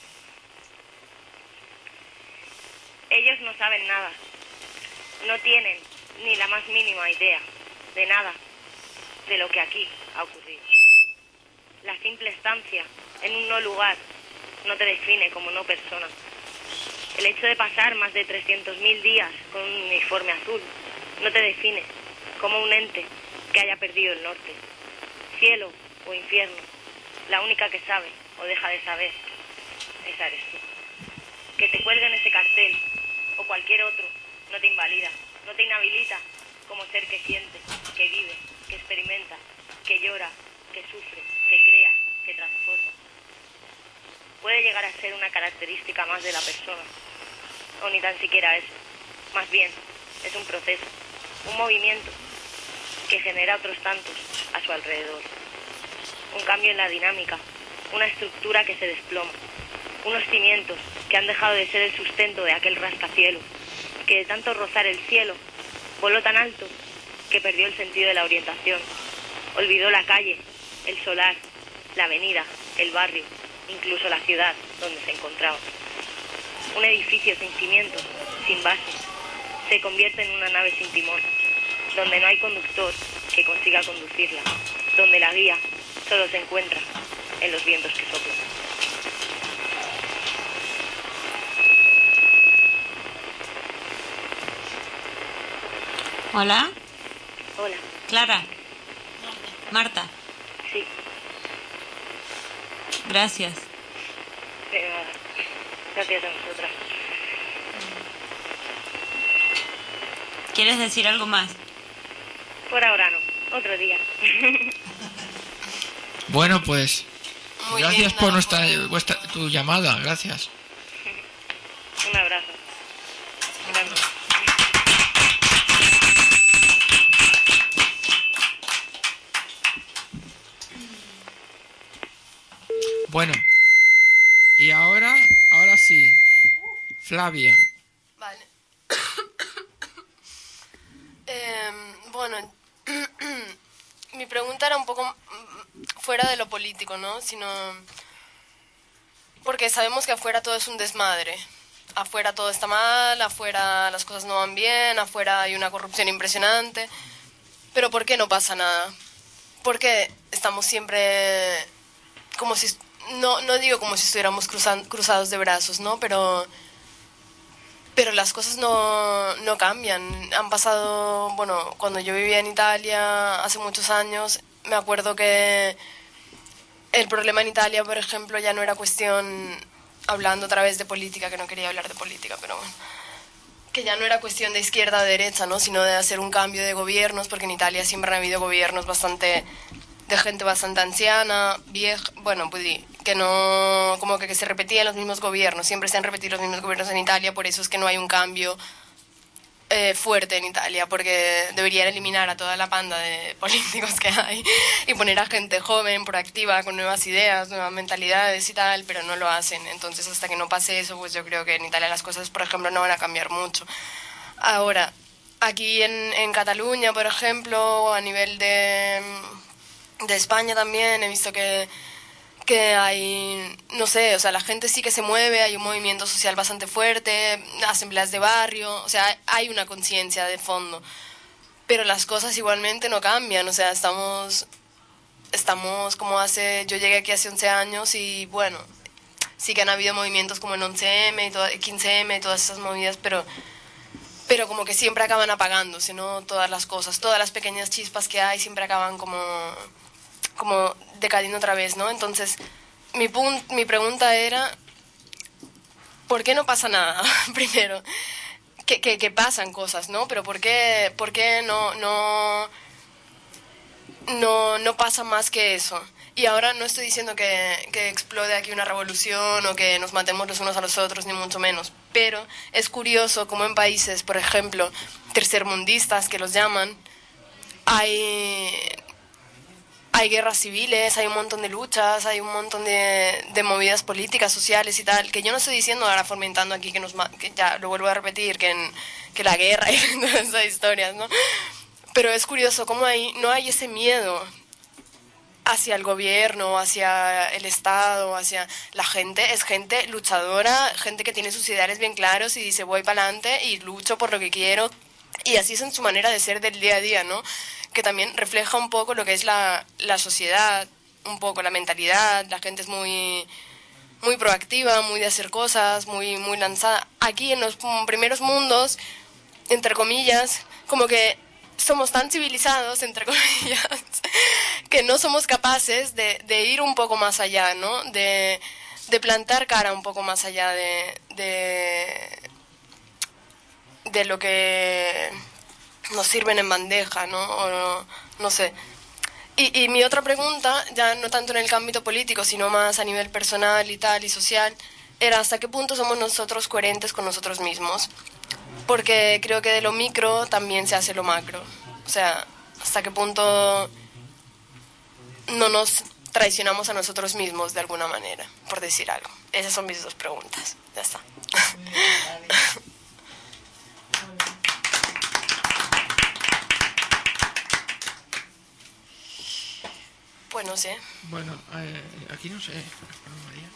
Ellos no saben nada. No tienen ni la más mínima idea de nada de lo que aquí ha ocurrido. La simple estancia en un no lugar no te define como no persona. El hecho de pasar más de trescientos mil días con un uniforme azul no te define como un ente que haya perdido el norte. Cielo o infierno, la única que sabe o deja de saber, esa eres tú. Que te cuelguen ese cartel o cualquier otro no te invalida, no te inhabilita como ser que siente, que vive, que experimenta, que llora, que sufre, que crea, que transforma. Puede llegar a ser una característica más de la persona, o ni tan siquiera eso. Más bien, es un proceso, un movimiento que genera otros tantos a su alrededor. Un cambio en la dinámica, una estructura que se desploma, unos cimientos que han dejado de ser el sustento de aquel rascacielos, que de tanto rozar el cielo, voló tan alto que perdió el sentido de la orientación, olvidó la calle, el solar, la avenida, el barrio, incluso la ciudad donde se encontraba. Un edificio sin cimientos, sin base, se convierte en una nave sin timón, donde no hay conductor que consiga conducirla, donde la guía solo se encuentra en los vientos que soplan. Hola. Hola. Clara. Marta. Sí. Gracias. De nada. Gracias a nosotras. ¿Quieres decir algo más? Por ahora no. Otro día. Bueno, pues Muy gracias bien, por nada, nuestra bueno. vuestra tu llamada, gracias. Un abrazo. Grande. Bueno, y ahora, ahora sí, Flavia. Vale. eh, bueno, mi pregunta era un poco fuera de lo político, ¿no? Sino porque sabemos que afuera todo es un desmadre. Afuera todo está mal, afuera las cosas no van bien, afuera hay una corrupción impresionante. Pero ¿por qué no pasa nada? Porque estamos siempre como si... No, no digo como si estuviéramos cruzan, cruzados de brazos, ¿no? Pero... Pero las cosas no, no cambian. Han pasado... Bueno, cuando yo vivía en Italia hace muchos años, me acuerdo que el problema en Italia, por ejemplo, ya no era cuestión... Hablando otra vez de política, que no quería hablar de política, pero bueno... Que ya no era cuestión de izquierda o derecha, ¿no? Sino de hacer un cambio de gobiernos, porque en Italia siempre han habido gobiernos bastante... de gente bastante anciana, vieja, bueno, pues que no, como que, que se repetían los mismos gobiernos, siempre se han repetido los mismos gobiernos en Italia, por eso es que no hay un cambio eh, fuerte en Italia, porque deberían eliminar a toda la panda de políticos que hay y poner a gente joven, proactiva, con nuevas ideas, nuevas mentalidades y tal, pero no lo hacen. Entonces, hasta que no pase eso, pues yo creo que en Italia las cosas, por ejemplo, no van a cambiar mucho. Ahora, aquí en, en Cataluña, por ejemplo, a nivel de... de España también he visto que, que hay, no sé, o sea, la gente sí que se mueve, hay un movimiento social bastante fuerte, asambleas de barrio, o sea, hay una conciencia de fondo, pero las cosas igualmente no cambian, o sea, estamos, estamos como hace, yo llegué aquí hace once años y bueno, sí que han habido movimientos como en once eme y todo, quince eme y todas esas movidas, pero... pero como que siempre acaban apagándose, ¿no? Todas las cosas, todas las pequeñas chispas que hay siempre acaban como, como decayendo otra vez, ¿no? Entonces, mi, punt, mi pregunta era, ¿por qué no pasa nada? Primero, que, que, que pasan cosas, ¿no? Pero ¿por qué, por qué no, no, no, no pasa más que eso? Y ahora no estoy diciendo que, que explode aquí una revolución o que nos matemos los unos a los otros, ni mucho menos. Pero es curioso cómo en países, por ejemplo, tercermundistas, que los llaman, hay, hay guerras civiles, hay un montón de luchas, hay un montón de, de movidas políticas, sociales y tal, que yo no estoy diciendo ahora fomentando aquí, que, nos, que ya lo vuelvo a repetir, que, en, que la guerra y todas esas historias, ¿no? Pero es curioso cómo hay, no hay ese miedo hacia el gobierno, hacia el Estado, hacia la gente. Es gente luchadora, gente que tiene sus ideales bien claros y dice voy para adelante y lucho por lo que quiero, y así es en su manera de ser del día a día, ¿no? Que también refleja un poco lo que es la, la sociedad, un poco la mentalidad. La gente es muy, muy proactiva, muy de hacer cosas, muy, muy lanzada. Aquí en los primeros mundos, entre comillas, como que somos tan civilizados, entre comillas, que no somos capaces de, de ir un poco más allá, ¿no? De, de plantar cara un poco más allá de, de, de lo que nos sirven en bandeja, ¿no? O no, no sé. Y, y mi otra pregunta, ya no tanto en el ámbito político, sino más a nivel personal y tal, y social, era hasta qué punto somos nosotros coherentes con nosotros mismos. Porque creo que de lo micro también se hace lo macro. O sea, hasta qué punto no nos traicionamos a nosotros mismos de alguna manera, por decir algo. Esas son mis dos preguntas. Ya está. Pues no sé. Bueno, eh, aquí no sé. María.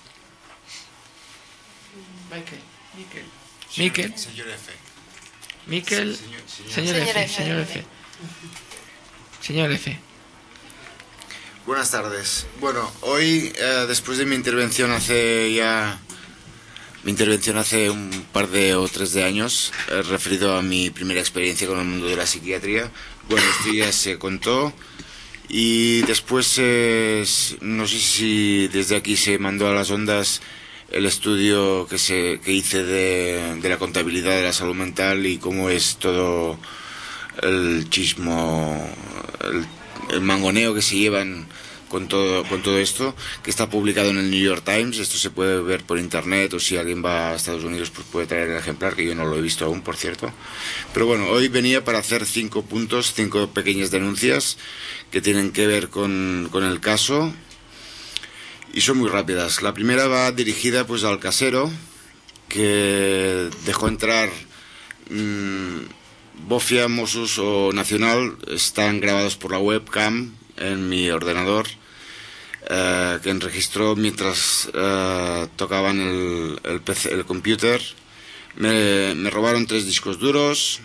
Michael. Miquel. Miquel. Señor F. Miquel. Señor, señor, señor F. Señor F. Señor F. Buenas tardes. Bueno, hoy, eh, después de mi intervención hace ya... Mi intervención hace un par de o tres de años, eh, referido a mi primera experiencia con el mundo de la psiquiatría. Bueno, esto ya se contó. Y después, eh, no sé si desde aquí se mandó a las ondas el estudio que se que hice de, de la contabilidad de la salud mental y cómo es todo el chismo, el, el mangoneo que se llevan con todo con todo esto, que está publicado en el New York Times. Esto se puede ver por internet, o si alguien va a Estados Unidos pues puede traer el ejemplar, que yo no lo he visto aún, por cierto. Pero bueno, hoy venía para hacer cinco puntos, cinco pequeñas denuncias que tienen que ver con, con el caso. y son muy rápidas. La primera va dirigida pues al casero que dejó entrar mmm, Bofia, Mossos o Nacional. Están grabados por la webcam en mi ordenador, eh, que enregistró mientras eh, tocaban el, el, P C, el computer. Me, me robaron tres discos duros.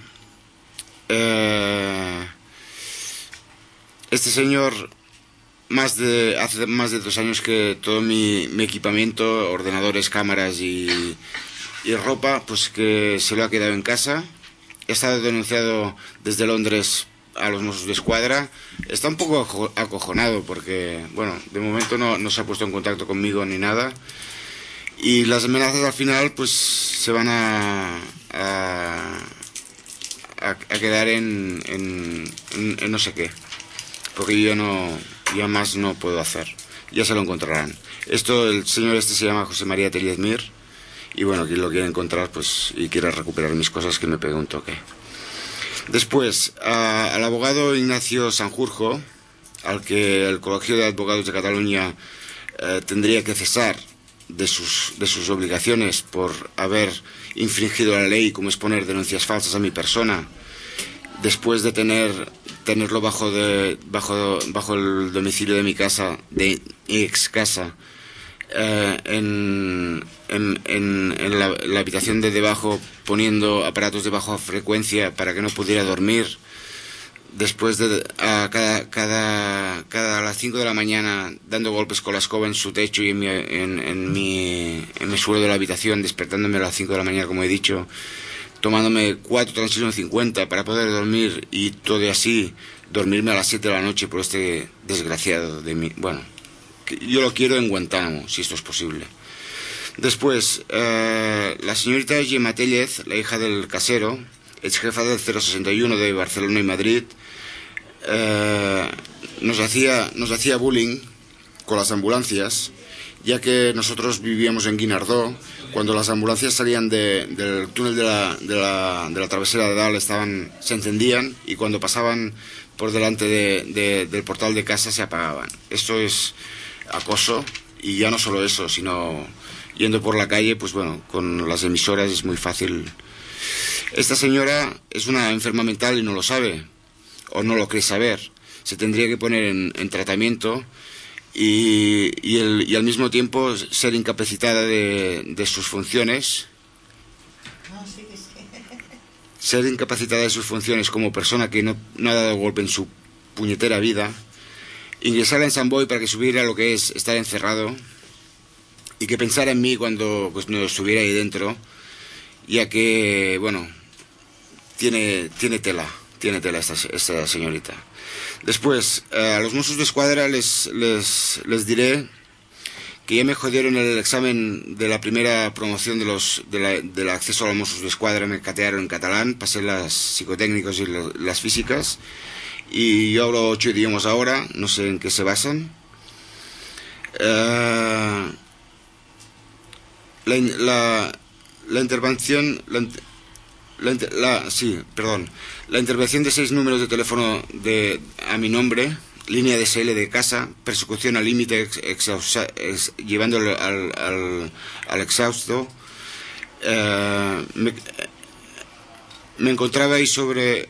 Eh, este señor, más de, hace más de dos años que todo mi, mi equipamiento, ordenadores, cámaras y, y ropa, pues que se lo ha quedado en casa. He estado denunciado desde Londres a los Mossos de Escuadra. Está un poco acojonado porque, bueno, de momento no, no se ha puesto en contacto conmigo ni nada. Y las amenazas al final pues se van a, a, a, a quedar en, en, en, en no sé qué. Porque yo no, ya más no puedo hacer. Ya se lo encontrarán. Esto, el señor este se llama José María Tellez Mir. Y bueno, quien lo quiera encontrar pues y quiera recuperar mis cosas, que me pegue un toque. Después, a, al abogado Ignacio Sanjurjo, al que el Colegio de Abogados de Cataluña eh, tendría que cesar de sus, de sus obligaciones por haber infringido la ley, como es poner denuncias falsas a mi persona, después de tener tenerlo bajo de bajo bajo el domicilio de mi casa, de ex casa, eh, en, en, en, en la, la habitación de debajo, poniendo aparatos de baja frecuencia para que no pudiera dormir, después de a cada cada cada a las cinco de la mañana dando golpes con la escoba en su techo y en mi, en, en mi en mi suelo de la habitación, despertándome a las cinco de la mañana, como he dicho, tomándome cuatro Transilon cincuenta para poder dormir, y todo así dormirme a las siete de la noche por este desgraciado de mí. Bueno, yo lo quiero en Guantánamo, si esto es posible. Después, eh, la señorita Gemma Tellez, la hija del casero, ex jefa del cero sesenta y uno de Barcelona y Madrid, eh, nos hacía, nos hacía bullying con las ambulancias, ya que nosotros vivíamos en Guinardó. Cuando las ambulancias salían de, del túnel de la, de, la, de la travesera de Dal, estaban, se encendían, y cuando pasaban por delante de, de, del portal de casa se apagaban. Esto es acoso, y ya no solo eso, sino yendo por la calle, pues bueno, con las emisoras es muy fácil. Esta señora es una enferma mental y no lo sabe, o no lo cree saber. Se tendría que poner en, en tratamiento y, y, el, y al mismo tiempo ser incapacitada de, de sus funciones. Ser incapacitada de sus funciones como persona que no, no ha dado golpe en su puñetera vida. Ingresar en San Boi para que supiera lo que es estar encerrado, y que pensara en mí cuando pues no estuviera ahí dentro, ya que, bueno, tiene, tiene tela, tiene tela esta, esta señorita. Después, a los Mossos de Escuadra les, les, les diré que ya me jodieron el examen de la primera promoción de los de la, del acceso a los Mossos de Escuadra. Me catearon en catalán, pasé las psicotécnicos y lo, las físicas, y yo hablo ocho idiomas ahora, no sé en qué se basan. Uh, la, la, la intervención la, la, la, sí, perdón, la intervención de seis números de teléfono de, a mi nombre, línea de S L de casa, persecución al límite, ex, ex, ex, llevándolo al, al, al exhausto. Uh, me, me encontraba ahí sobre...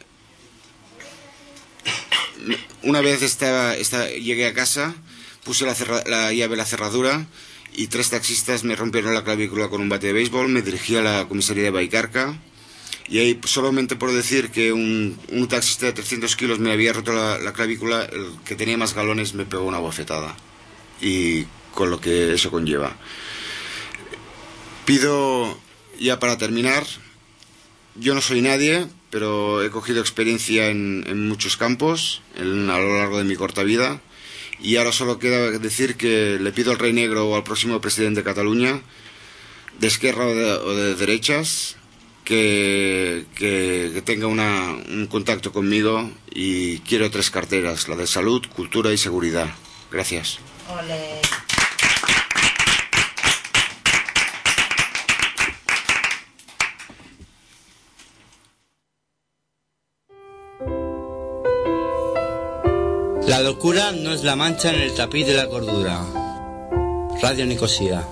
Una vez estaba, estaba, llegué a casa, puse la, cerra, la llave en la cerradura, y tres taxistas me rompieron la clavícula con un bate de béisbol. Me dirigí a la comisaría de Baicarca, y ahí solamente por decir que un, un taxista de trescientos kilos me había roto la, la clavícula, el que tenía más galones me pegó una bofetada, y con lo que eso conlleva. Pido, ya para terminar, yo no soy nadie, pero he cogido experiencia en, en muchos campos en, a lo largo de mi corta vida, y ahora solo queda decir que le pido al Rey Negro o al próximo presidente de Cataluña, de izquierda o de, o de derechas, que, que, que tenga una, un contacto conmigo, y quiero tres carteras, la de salud, cultura y seguridad. Gracias. Olé. La locura no es la mancha en el tapiz de la cordura. Radio Nicosia.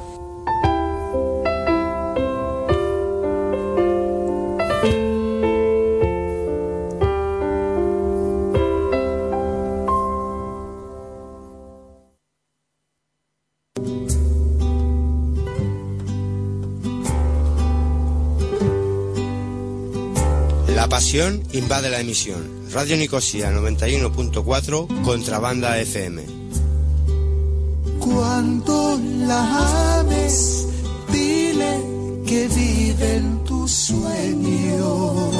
La pasión invade la emisión. Radio Nicosia noventa y uno punto cuatro, Contrabanda F M. Cuando la ames, dile que viven tus sueños,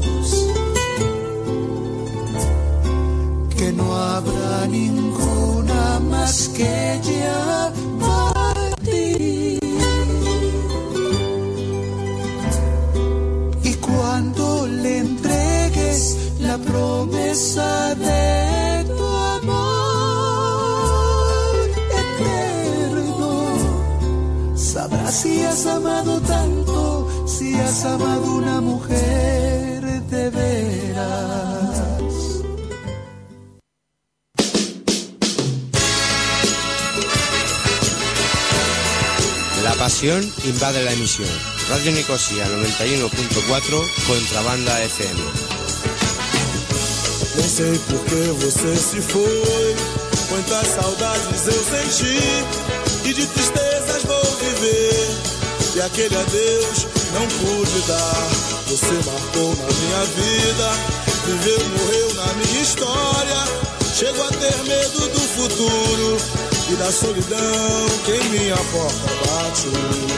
que no habrá ninguna más que ella para ti. Y cuando le entregues la promesa de tu amor eterno, sabrás si has amado tanto, si has amado una mujer de veras. La pasión invade la emisión. Radio Nicosia noventa e um ponto quatro, Contrabanda F M. Nem sei por que você se foi, quantas saudades eu senti, e de tristezas vou viver, e aquele adeus não pude dar. Você marcou na minha vida, viveu, morreu na minha história, chego a ter medo do futuro e da solidão que em minha porta bate.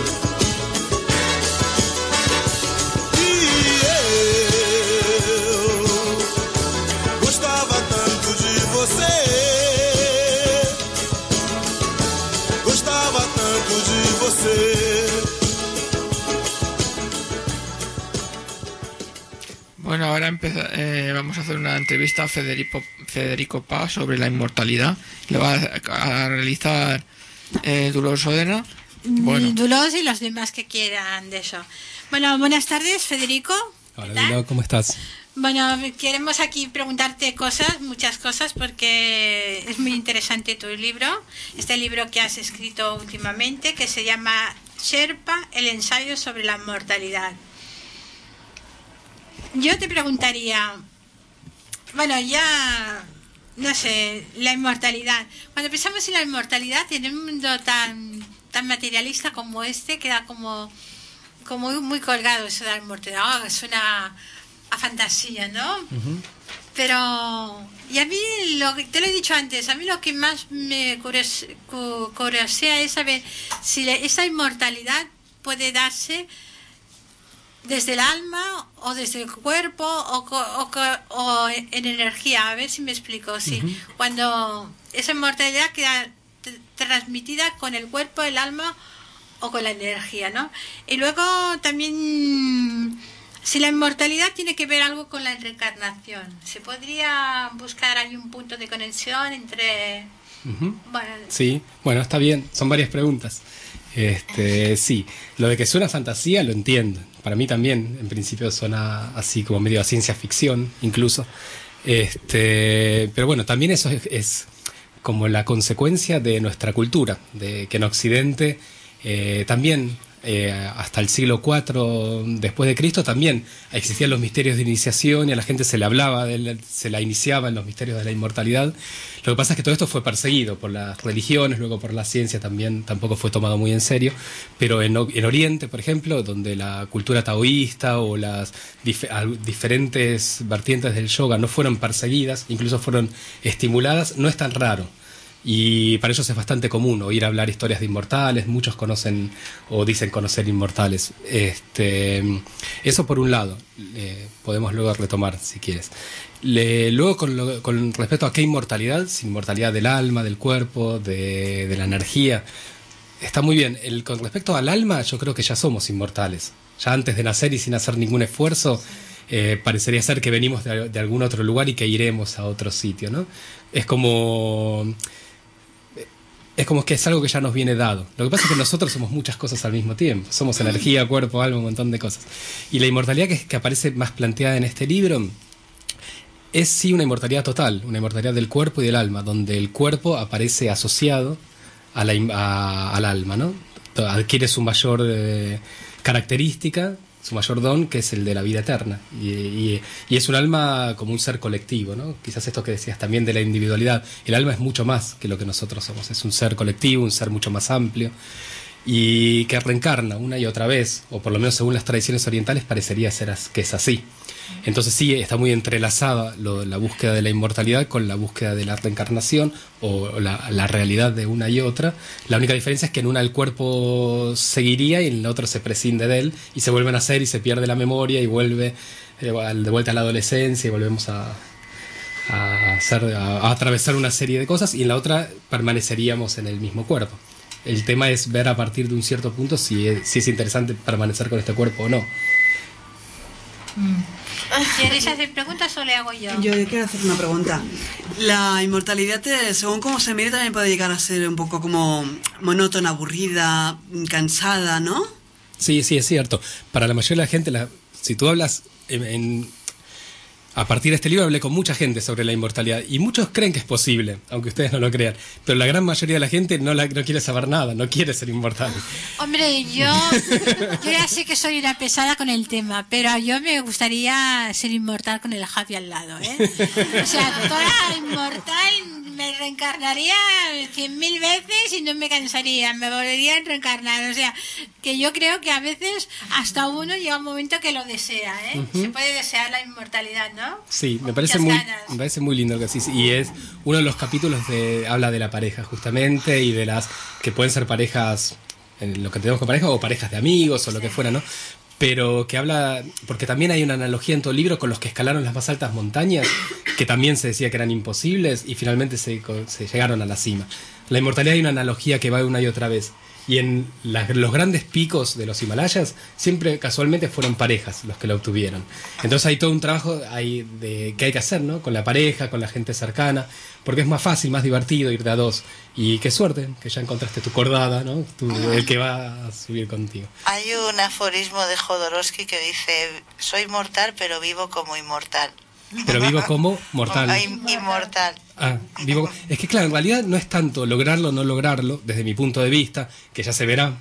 Gostava tanto de você. Bueno, ahora empeza, eh, vamos a hacer una entrevista a Federico, Federico Paz sobre la inmortalidad. Le va a, a realizar eh, Dolors Odena. Bueno. Dolors y los demás que quieran de eso. Bueno, buenas tardes, Federico. Hola, Dilo, ¿cómo estás? Bueno, queremos aquí preguntarte cosas, muchas cosas, porque es muy interesante tu libro, este libro que has escrito últimamente, que se llama Sherpa, el ensayo sobre la mortalidad. Yo te preguntaría, bueno, ya, no sé, la inmortalidad. Cuando pensamos en la inmortalidad, en un mundo tan, tan materialista como este, queda como, como muy, muy colgado eso de la inmortalidad. Oh, es una... a fantasía, ¿no? Uh-huh. Pero, y a mí, lo que te lo he dicho antes, a mí lo que más me curiosea es saber si esa inmortalidad puede darse desde el alma o desde el cuerpo o, o, o en energía. A ver si me explico. Si uh-huh. Cuando esa inmortalidad queda t- transmitida con el cuerpo, el alma o con la energía, ¿no? Y luego también... si la inmortalidad tiene que ver algo con la reencarnación, ¿se podría buscar ahí un punto de conexión entre...? Uh-huh. Bueno, sí, bueno, está bien, son varias preguntas. Este, sí, lo de que suena fantasía lo entiendo. Para mí también, en principio, suena así como medio a ciencia ficción, incluso. Este, pero bueno, también eso es, es como la consecuencia de nuestra cultura, de que en Occidente eh, también... Eh, hasta el siglo cuatro después de Cristo también existían los misterios de iniciación y a la gente se le hablaba, de la, se la iniciaba en los misterios de la inmortalidad. Lo que pasa es que todo esto fue perseguido por las religiones, luego por la ciencia también, tampoco fue tomado muy en serio, pero en, en Oriente, por ejemplo, donde la cultura taoísta o las dif- diferentes vertientes del yoga no fueron perseguidas, incluso fueron estimuladas, no es tan raro. Y para ellos es bastante común oír hablar historias de inmortales, muchos conocen o dicen conocer inmortales. Este, eso por un lado, eh, podemos luego retomar si quieres. Le, luego con, lo, con respecto a qué inmortalidad, si inmortalidad del alma, del cuerpo, de, de la energía, está muy bien. El, con respecto al alma, yo creo que ya somos inmortales. Ya antes de nacer y sin hacer ningún esfuerzo, eh, parecería ser que venimos de, de algún otro lugar y que iremos a otro sitio, ¿no? Es como... Es como que es algo que ya nos viene dado. Lo que pasa es que nosotros somos muchas cosas al mismo tiempo. Somos energía, cuerpo, alma, un montón de cosas. Y la inmortalidad que, que aparece más planteada en este libro es sí una inmortalidad total, una inmortalidad del cuerpo y del alma, donde el cuerpo aparece asociado a la, a, al alma, ¿no? Adquiere su mayor eh, característica, su mayor don, que es el de la vida eterna. Y, y, y es un alma como un ser colectivo, ¿no? Quizás esto que decías también de la individualidad. El alma es mucho más que lo que nosotros somos. Es un ser colectivo, un ser mucho más amplio, y que reencarna una y otra vez, o por lo menos según las tradiciones orientales parecería ser que es así. Entonces sí, está muy entrelazada lo, la búsqueda de la inmortalidad con la búsqueda de la reencarnación o la, la realidad de una y otra. La única diferencia es que en una el cuerpo seguiría y en la otra se prescinde de él y se vuelve a nacer y se pierde la memoria y vuelve eh, de vuelta a la adolescencia y volvemos a, a, hacer, a, a atravesar una serie de cosas, y en la otra permaneceríamos en el mismo cuerpo. El tema es ver a partir de un cierto punto si es, si es interesante permanecer con este cuerpo o no. ¿Quieres hacer preguntas o le hago yo? Yo quiero hacer una pregunta. La inmortalidad, eh, según cómo se mide, también puede llegar a ser un poco como monótona, aburrida, cansada, ¿no? Sí, sí, es cierto. Para la mayoría de la gente, la, si tú hablas en, en, a partir de este libro, hablé con mucha gente sobre la inmortalidad y muchos creen que es posible, aunque ustedes no lo crean. Pero la gran mayoría de la gente no, la, no quiere saber nada, no quiere ser inmortal. Hombre, yo, yo ya sé que soy una pesada con el tema, pero yo me gustaría ser inmortal con el Javi al lado, ¿eh? O sea, toda inmortal, me reencarnaría cien mil veces y no me cansaría, me volvería a reencarnar. O sea, que yo creo que a veces hasta uno llega un momento que lo desea, ¿eh? Uh-huh. Se puede desear la inmortalidad, ¿no? Sí, me parece muy, me parece muy lindo lo que decís. Y es uno de los capítulos de habla de la pareja, justamente, y de las que pueden ser parejas, en lo que tenemos con pareja, o parejas de amigos, o lo que fuera, ¿no? Pero que habla, porque también hay una analogía en todo el libro con los que escalaron las más altas montañas, que también se decía que eran imposibles, y finalmente se, se llegaron a la cima. La inmortalidad hay una analogía que va una y otra vez. Y en la, los grandes picos de los Himalayas siempre casualmente fueron parejas los que lo obtuvieron. Entonces hay todo un trabajo hay de, que hay que hacer, ¿no? Con la pareja, con la gente cercana, porque es más fácil, más divertido ir de a dos. Y qué suerte que ya encontraste tu cordada, ¿no? Tu, el que va a subir contigo. Hay un aforismo de Jodorowsky que dice: soy mortal pero vivo como inmortal. Pero vivo como mortal. Inmortal. Ah, vivo. Es que claro, en realidad no es tanto lograrlo o no lograrlo, desde mi punto de vista, que ya se verá,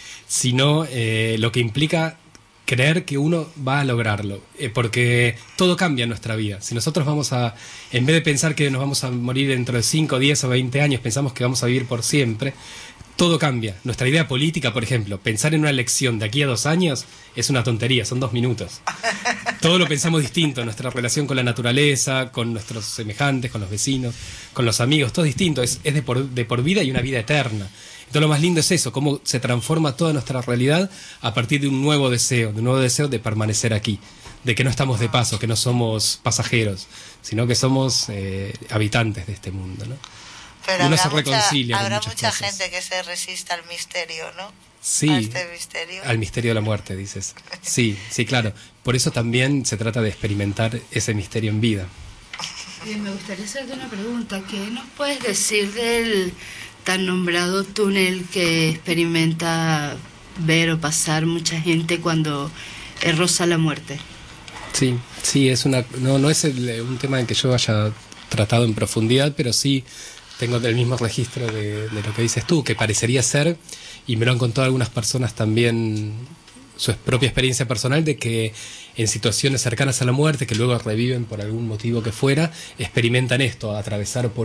sino eh, lo que implica creer que uno va a lograrlo, eh, porque todo cambia en nuestra vida. Si nosotros vamos a, en vez de pensar que nos vamos a morir dentro de cinco, diez o veinte años, pensamos que vamos a vivir por siempre, todo cambia. Nuestra idea política, por ejemplo, pensar en una elección de aquí a dos años es una tontería, son dos minutos. Todo lo pensamos distinto, nuestra relación con la naturaleza, con nuestros semejantes, con los vecinos, con los amigos, todo es distinto, es, es de, por, de por vida y una vida eterna. Entonces lo más lindo es eso, cómo se transforma toda nuestra realidad a partir de un nuevo deseo, de un nuevo deseo de permanecer aquí, de que no estamos de paso, que no somos pasajeros, sino que somos eh, habitantes de este mundo, ¿no? Pero uno habrá se reconcilia mucha, habrá con mucha cosas. gente que se resista al misterio, ¿no? Sí, a este misterio. Al misterio de la muerte, dices. Sí, sí, claro. Por eso también se trata de experimentar ese misterio en vida. Eh, me gustaría hacerte una pregunta. ¿Qué nos puedes decir del tan nombrado túnel que experimenta ver o pasar mucha gente cuando eh, roza la muerte? Sí, sí, es una, no, no es el, un tema en que yo haya tratado en profundidad, pero sí tengo el mismo registro de, de lo que dices tú, que parecería ser, y me lo han contado algunas personas también, su propia experiencia personal, de que en situaciones cercanas a la muerte, que luego reviven por algún motivo que fuera, experimentan esto, atravesar por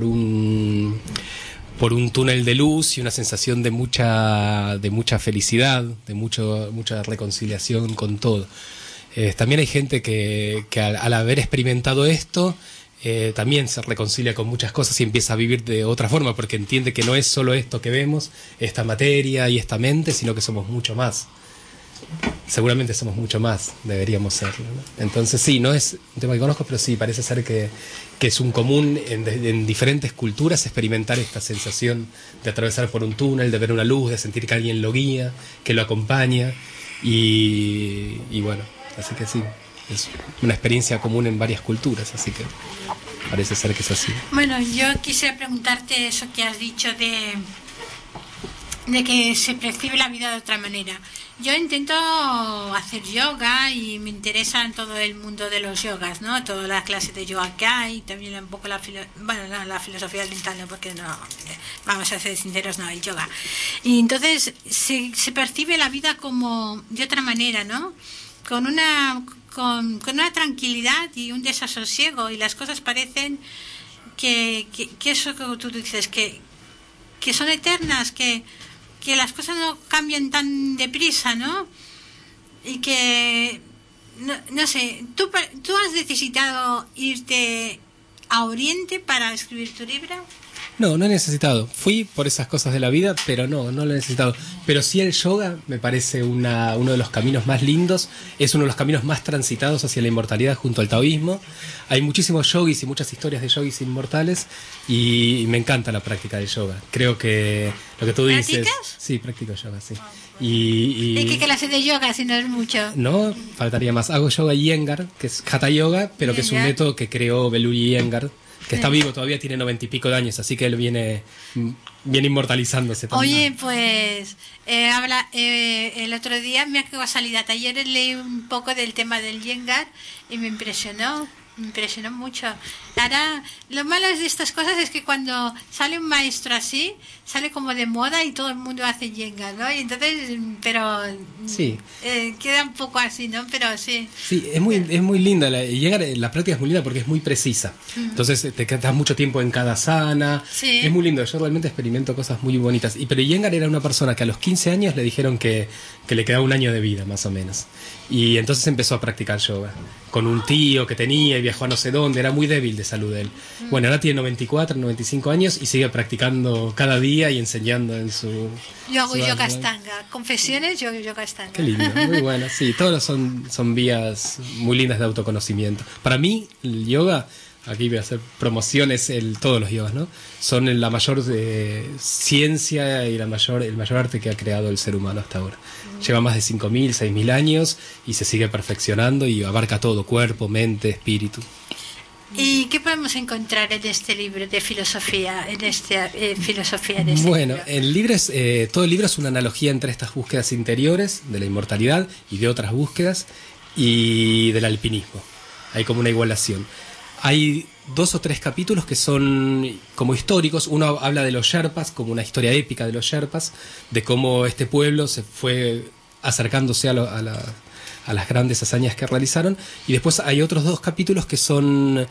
un por un túnel de luz y una sensación de mucha de mucha felicidad, de mucho mucha reconciliación con todo. Eh, también hay gente que, que al, al haber experimentado esto, Eh, también se reconcilia con muchas cosas y empieza a vivir de otra forma, porque entiende que no es solo esto que vemos, esta materia y esta mente, sino que somos mucho más. Seguramente somos mucho más, deberíamos serlo, ¿no? Entonces sí, no es un tema que conozco, pero sí, parece ser que, que es un común en, en diferentes culturas experimentar esta sensación de atravesar por un túnel, de ver una luz, de sentir que alguien lo guía, que lo acompaña, y, y bueno, así que sí. Es una experiencia común en varias culturas, así que parece ser que es así. Bueno, yo quisiera preguntarte eso que has dicho de de que se percibe la vida de otra manera. Yo intento hacer yoga y me interesa en todo el mundo de los yogas, ¿no? Todas las clases de yoga que hay, también un poco la, filo bueno, la, la filosofía oriental, ¿no? Porque no, vamos a ser sinceros, no, el yoga. Y entonces se, se percibe la vida como de otra manera, ¿no? Con una, con, con una tranquilidad y un desasosiego, y las cosas parecen que, que, que eso que tú dices, que, que son eternas, que que las cosas no cambian tan deprisa, ¿no? Y que, no, no sé, ¿tú, ¿tú has necesitado irte a Oriente para escribir tu libro? No, no he necesitado. Fui por esas cosas de la vida, pero no, no lo he necesitado. Pero sí el yoga me parece una, uno de los caminos más lindos, es uno de los caminos más transitados hacia la inmortalidad junto al taoísmo. Hay muchísimos yogis y muchas historias de yogis inmortales y me encanta la práctica del yoga. Creo que lo que tú dices... ¿Practicas? Sí, practico yoga, sí. Y, y... ¿Y qué clase de yoga si no es mucho? No, faltaría más. Hago yoga Iyengar, que es Hatha Yoga, pero que es un método que creó Beluri Iyengar, que está vivo, todavía tiene noventa y pico de años, así que él viene, viene inmortalizándose también. Oye, pues eh, habla, eh, el otro día me ha casualidad, ayer leí un poco del tema del Iyengar y me impresionó, me impresionó mucho. Ahora, lo malo de estas cosas es que cuando sale un maestro así, sale como de moda y todo el mundo hace Iyengar, ¿no? Y entonces, pero sí. eh, queda un poco así, ¿no? Pero sí. Sí, es muy, es muy linda. La, Iyengar, la práctica es muy linda porque es muy precisa. Mm. Entonces te quedas mucho tiempo en cada asana. Sí. Es muy lindo. Yo realmente experimento cosas muy bonitas. Y pero Iyengar era una persona que a los quince años le dijeron que, que le quedaba un año de vida, más o menos. Y entonces empezó a practicar yoga. Con un tío que tenía y viajó a no sé dónde. Era muy débil de salud él. Mm. Bueno, ahora tiene noventa y cuatro, noventa y cinco años y sigue practicando cada día y enseñando en su... Yo hago su yoga área. astanga. Confesiones, yo hago yoga astanga. Qué lindo, muy bueno. Sí, todos son, son vías muy lindas de autoconocimiento. Para mí, el yoga, aquí voy a hacer promociones, el, todos los yogas, ¿no? Son la mayor eh, ciencia y la mayor, el mayor arte que ha creado el ser humano hasta ahora. Lleva más de cinco mil, seis mil años y se sigue perfeccionando y abarca todo, cuerpo, mente, espíritu. ¿Y qué podemos encontrar en este libro de filosofía, en esta eh, filosofía de este Bueno, libro? el libro es, eh, todo el libro es una analogía entre estas búsquedas interiores de la inmortalidad y de otras búsquedas y del alpinismo. Hay como una igualación. Hay dos o tres capítulos que son como históricos. Uno habla de los Sherpas, como una historia épica de los Sherpas, de cómo este pueblo se fue acercándose a, lo, a la... a las grandes hazañas que realizaron, y después hay otros dos capítulos que son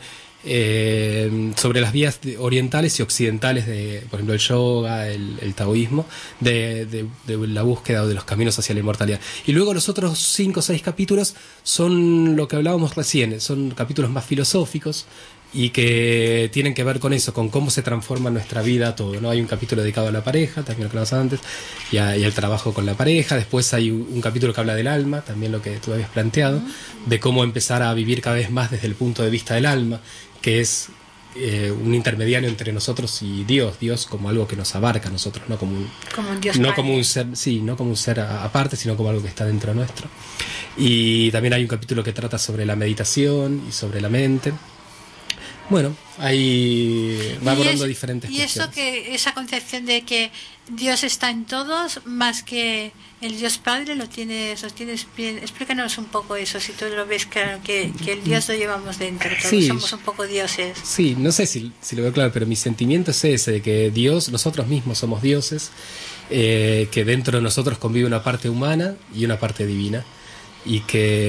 eh, sobre las vías orientales y occidentales de, por ejemplo, el yoga, el, el taoísmo, de, de, de la búsqueda o de los caminos hacia la inmortalidad. Y luego los otros cinco o seis capítulos son lo que hablábamos recién, son capítulos más filosóficos y que tienen que ver con eso, con cómo se transforma nuestra vida todo, ¿no? Hay un capítulo dedicado a la pareja, también lo que hablamos antes, y, a, y al trabajo con la pareja. Después hay un, un capítulo que habla del alma, también lo que tú habías planteado, de cómo empezar a vivir cada vez más desde el punto de vista del alma, que es eh, un intermediario entre nosotros y Dios, Dios como algo que nos abarca a nosotros, no como un, como un Dios no padre. como un ser, sí, no como un ser a, aparte, sino como algo que está dentro nuestro. Y también hay un capítulo que trata sobre la meditación y sobre la mente. Bueno, ahí va abordando es, diferentes y eso cuestiones. que esa concepción de que Dios está en todos más que el Dios Padre, lo tienes, lo tienes bien. Explícanos un poco eso, si tú lo ves claro, que, que el Dios lo llevamos dentro, todos Sí. somos un poco dioses. Sí, no sé si, si lo veo claro, pero mi sentimiento es ese, de que Dios, nosotros mismos somos dioses, eh, que dentro de nosotros convive una parte humana y una parte divina, y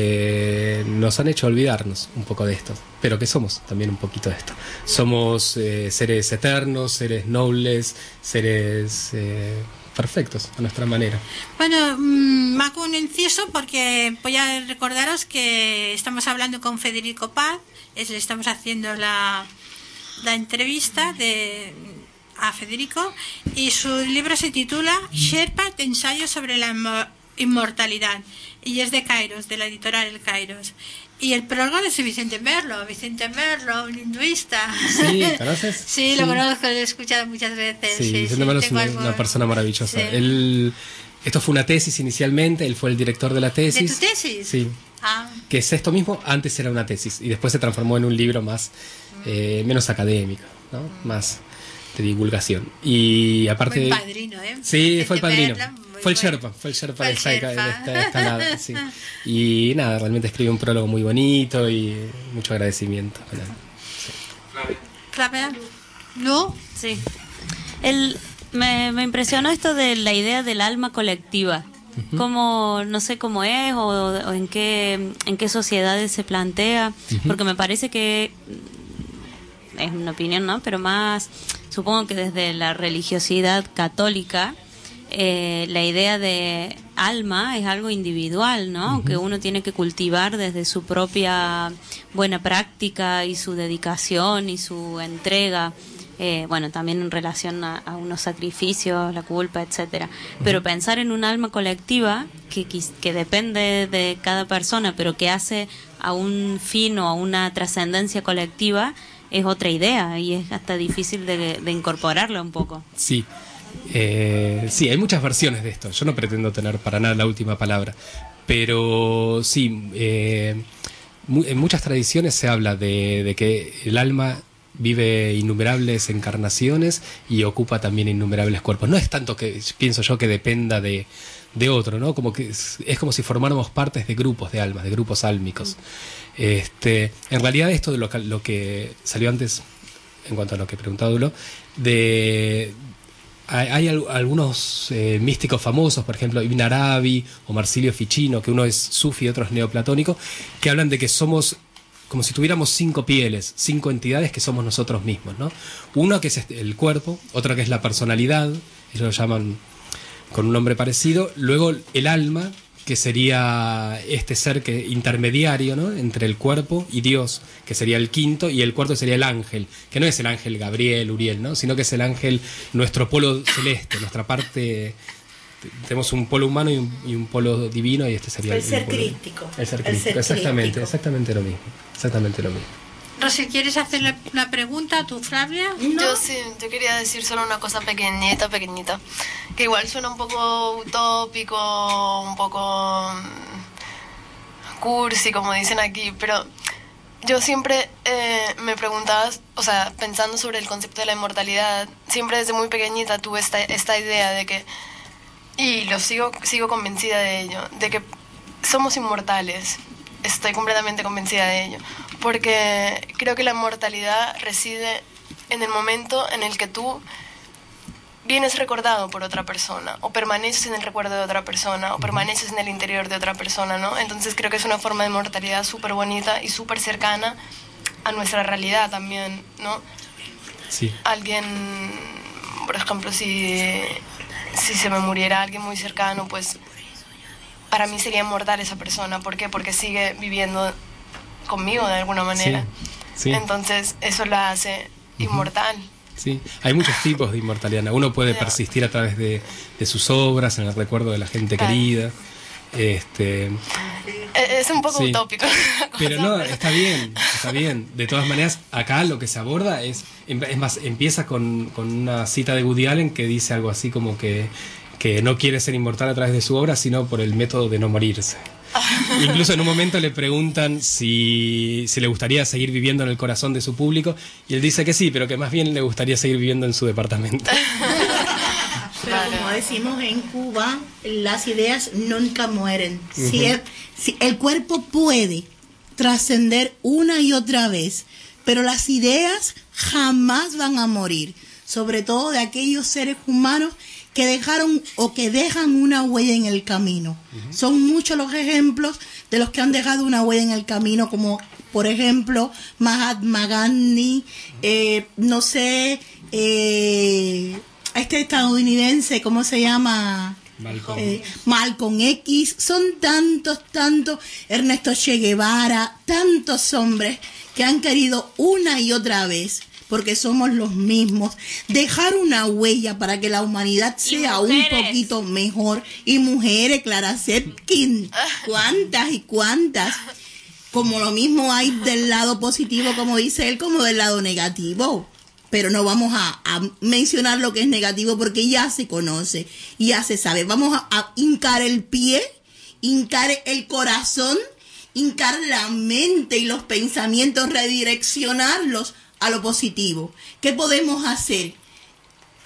que nos han hecho olvidarnos un poco de esto, pero que somos también un poquito de esto. Somos eh, seres eternos, seres nobles, seres eh, perfectos a nuestra manera. Bueno, mmm, hago un inciso porque voy a recordaros que estamos hablando con Federico Paz, es, le estamos haciendo la, la entrevista de, a Federico, y su libro se titula Sherpa, ensayo sobre la inmo- inmortalidad, y es de Kairos, de la editorial El Kairos. Y el prólogo es de Vicente Merlo, Vicente Merlo, un hinduista. Sí, ¿conoces? Sí, lo Sí. conozco, lo he escuchado muchas veces. Sí, Sí, Vicente sí, Merlo es tengo una, algo- una persona maravillosa. Sí. Él, esto fue una tesis inicialmente, él fue el director de la ¿De tesis. tu tesis? Sí, Ah, que es esto mismo, antes era una tesis y después se transformó en un libro más, eh, menos académico, ¿no? Más, de divulgación. Y aparte Muy de... padrino, ¿eh? Sí, El fue el de padrino. Perla, muy Fue el bueno. Sherpa, fue el Sherpa Fue de el esta, Sherpa. de esta- de esta nada, sí. Y nada, realmente escribió un prólogo muy bonito y mucho agradecimiento. Flavia, ¿no? Sí. El, me, me impresionó esto de la idea del alma colectiva. Ujú. Cómo, no sé cómo es o, o en qué en qué sociedades se plantea, Ujú. porque me parece que es una opinión, ¿no? Pero más, supongo que desde la religiosidad católica, eh, la idea de alma es algo individual, ¿no? Ujú. Que uno tiene que cultivar desde su propia buena práctica y su dedicación y su entrega. Eh, bueno, también en relación a, a unos sacrificios, la culpa, etcétera. Pero pensar en un alma colectiva que, quis- que depende de cada persona, pero que hace a un fin o a una trascendencia colectiva, es otra idea y es hasta difícil de, de incorporarla un poco. Sí. Eh, sí, hay muchas versiones de esto. Yo no pretendo tener para nada la última palabra. Pero sí, eh, mu- en muchas tradiciones se habla de, de que el alma vive innumerables encarnaciones y ocupa también innumerables cuerpos. No es tanto que pienso yo que dependa de, de otro, ¿no? Como que es, es como si formáramos partes de grupos de almas, de grupos álmicos. Este, en realidad esto de lo que, lo que salió antes, en cuanto a lo que preguntaba Dulo, de hay, hay al- algunos eh, místicos famosos, por ejemplo Ibn Arabi o Marsilio Ficino, que uno es sufi y otro es neoplatónico, que hablan de que somos como si tuviéramos cinco pieles, cinco entidades que somos nosotros mismos, ¿no? Uno que es este- el cuerpo, otro que es la personalidad, ellos lo llaman con un nombre parecido, luego el alma, que sería este ser que intermediario, ¿no? Entre el cuerpo y Dios, que sería el quinto, y el cuarto sería el ángel, que no es el ángel Gabriel, Uriel, ¿no? Sino que es el ángel, nuestro polo celeste, nuestra parte. Tenemos un polo humano y un, y un polo divino, y este sería El ser polo- crístico. El ser El crístico, ser exactamente, crístico. exactamente lo mismo, exactamente lo mismo. Rosy, ¿quieres hacerle una pregunta a tu Flavia? Yo sí, yo quería decir solo una cosa pequeñita, pequeñita, que igual suena un poco utópico, un poco mm, cursi, como dicen aquí, pero yo siempre eh, me preguntaba, o sea, pensando sobre el concepto de la inmortalidad, siempre desde muy pequeñita tuve esta, esta idea de que, y lo sigo, sigo convencida de ello, de que somos inmortales. Estoy completamente convencida de ello, porque creo que la inmortalidad reside en el momento en el que tú vienes recordado por otra persona, o permaneces en el recuerdo de otra persona, o permaneces en el interior de otra persona, ¿no? Entonces creo que es una forma de inmortalidad súper bonita y súper cercana a nuestra realidad también, ¿no? Sí. Alguien, por ejemplo, si, si se me muriera alguien muy cercano, pues para mí sería inmortal esa persona. ¿Por qué? Porque sigue viviendo conmigo de alguna manera. Sí, sí. Entonces eso la hace inmortal. Sí, hay muchos tipos de inmortalidad. Uno puede persistir a través de, de sus obras, en el recuerdo de la gente Claro. querida. Este, Eh, Es un poco Sí. utópico. pero no, está bien, está bien. De todas maneras, acá lo que se aborda es, es más, empieza con, con una cita de Woody Allen que dice algo así como que, que no quiere ser inmortal a través de su obra, sino por el método de no morirse. Incluso en un momento le preguntan si, si le gustaría seguir viviendo en el corazón de su público, y él dice que sí, pero que más bien le gustaría seguir viviendo en su departamento. Pero como decimos en Cuba, las ideas nunca mueren. Si, Ujú. el, si el cuerpo puede trascender una y otra vez, pero las ideas jamás van a morir, sobre todo de aquellos seres humanos que dejaron o que dejan una huella en el camino. Son muchos los ejemplos de los que han dejado una huella en el camino, como por ejemplo Mahatma Gandhi, eh, no sé, eh, este estadounidense, ¿cómo se llama? Malcolm. Eh, Malcolm X, son tantos, tantos, Ernesto Che Guevara, tantos hombres que han querido una y otra vez, porque somos los mismos, dejar una huella para que la humanidad sea un poquito mejor. Y mujeres, Clara Zetkin, cuántas y cuántas. Como lo mismo hay del lado positivo, como dice él, como del lado negativo. Pero no vamos a, a mencionar lo que es negativo porque ya se conoce, ya se sabe. Vamos a, a hincar el pie, hincar el corazón, hincar la mente y los pensamientos, redireccionarlos a lo positivo. ¿Qué podemos hacer?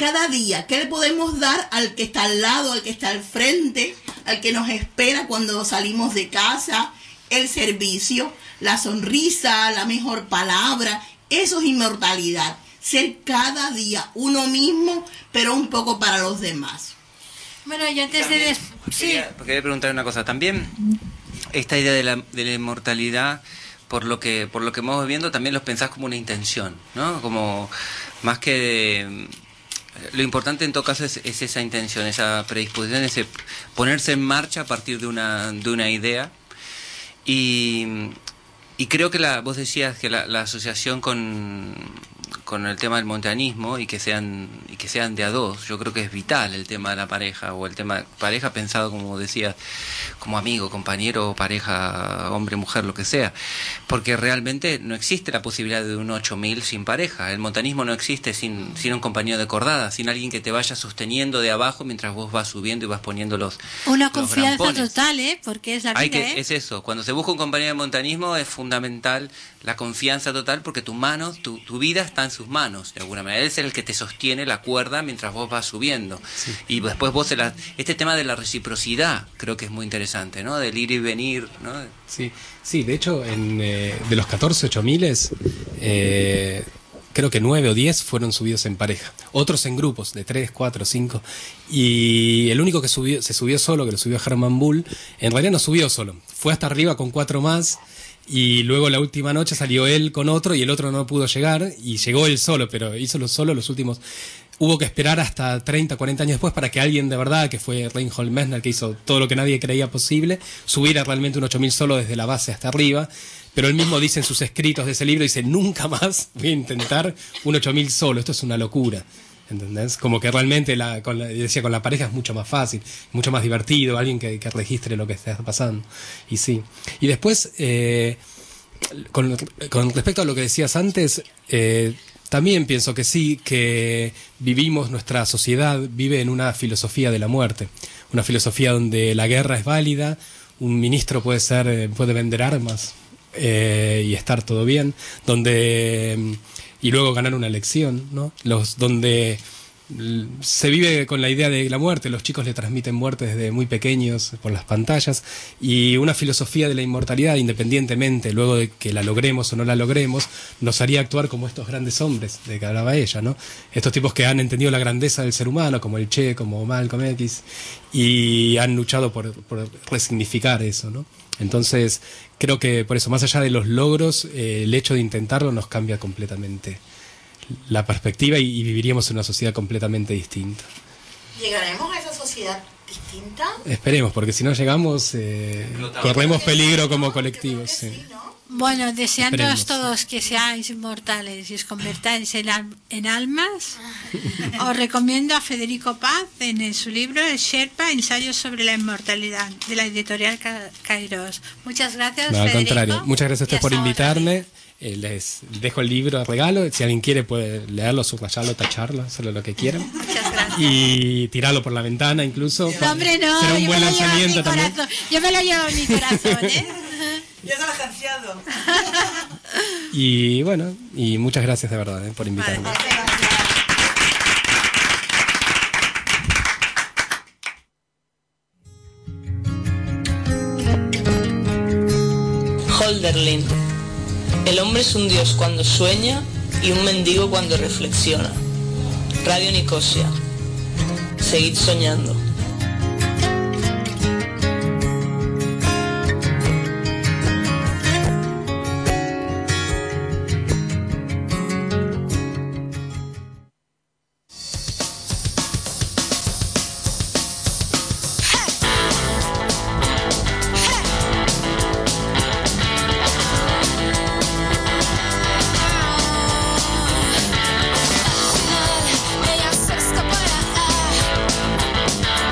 cada día, ¿qué le podemos dar al que está al lado, al que está al frente, al que nos espera cuando salimos de casa? El servicio, la sonrisa, la mejor palabra, eso es inmortalidad. Ser cada día uno mismo, pero un poco para los demás. Bueno, yo antes de... Des... Quería, sí. quería preguntar una cosa. También esta idea de la, de la inmortalidad, por lo que por lo que hemos viendo, también los pensás como una intención, ¿no? Como más que... De, lo importante en todo caso es, es esa intención, esa predisposición, ese ponerse en marcha a partir de una, de una idea. Y, y creo que la, vos decías que la, la asociación con, con el tema del montañismo y que sean y que sean de a dos, yo creo que es vital el tema de la pareja, o el tema de pareja pensado, como decías, como amigo, compañero, pareja, hombre, mujer, lo que sea, porque realmente no existe la posibilidad de un ocho mil sin pareja. El montañismo no existe sin, sin un compañero de cordada, sin alguien que te vaya sosteniendo de abajo mientras vos vas subiendo y vas poniendo los Una los confianza grampones. total, ¿eh? Porque es la Hay vida, que, ¿eh? es eso, cuando se busca un compañero de montañismo es fundamental la confianza total, porque tu mano, tu, tu vida está en sus manos, de alguna manera. Él es el que te sostiene la cuerda mientras vos vas subiendo. Sí. Y después vos, se la, este tema de la reciprocidad creo que es muy interesante, ¿no? Del ir y venir, ¿no? Sí, sí, de hecho, en, eh, de los catorce ocho miles, eh, creo que nueve o diez fueron subidos en pareja, otros en grupos de tres, cuatro, cinco, y el único que subió, se subió solo, que lo subió Herman Bull, en realidad no subió solo, fue hasta arriba con cuatro más, y luego la última noche salió él con otro y el otro no pudo llegar, y llegó él solo, pero hizo lo solo los últimos. Hubo que esperar hasta treinta, cuarenta años después para que alguien de verdad, que fue Reinhold Messner, que hizo todo lo que nadie creía posible, subiera realmente un ocho mil solo desde la base hasta arriba. Pero él mismo dice en sus escritos de ese libro, dice, nunca más voy a intentar un ocho mil solo, esto es una locura. ¿Entendés? Como que realmente, la, con la, decía, con la pareja es mucho más fácil, mucho más divertido, alguien que, que registre lo que está pasando. Y sí. Y después, eh, con, con respecto a lo que decías antes, eh, también pienso que sí, que vivimos, nuestra sociedad vive en una filosofía de la muerte, una filosofía donde la guerra es válida, un ministro puede ser, puede vender armas eh, y estar todo bien, donde y luego ganar una elección, ¿no? Los donde se vive con la idea de la muerte, los chicos le transmiten muerte desde muy pequeños por las pantallas, y una filosofía de la inmortalidad, independientemente luego de que la logremos o no la logremos, nos haría actuar como estos grandes hombres de que hablaba ella, ¿no? Estos tipos que han entendido la grandeza del ser humano, como el Che, como Malcolm X, y han luchado por, por resignificar eso, ¿no? Entonces, creo que por eso, más allá de los logros, eh, el hecho de intentarlo nos cambia completamente la perspectiva y, y viviríamos en una sociedad completamente distinta. ¿Llegaremos a esa sociedad distinta? Esperemos, porque si no llegamos, eh, corremos peligro como colectivos. Sí. Bueno, deseándoos Esperemos. todos que seáis inmortales y os convertáis en, al- en almas, os recomiendo a Federico Paz en, en su libro El Sherpa, Ensayos sobre la Inmortalidad, de la editorial Ca- Kairos. Muchas gracias, No, al Federico. contrario. Muchas gracias a ustedes Y por hasta otra. invitarme. Eh, les dejo el libro de regalo. Si alguien quiere puede leerlo, subrayarlo, tacharlo, hacerlo lo que quieran. Muchas gracias. Y tirarlo por la ventana incluso. No, hombre, no, Será un yo buen me lo llevo en mi lanzamiento también. corazón. Yo me lo llevo en mi corazón, ¿eh? Ya se lo ha agenciado. Y bueno, y muchas gracias de verdad eh, por invitarme. Holderlin. El hombre es un dios cuando sueña y un mendigo cuando reflexiona. Radio Nicosia. Seguid soñando. Ella se escapará.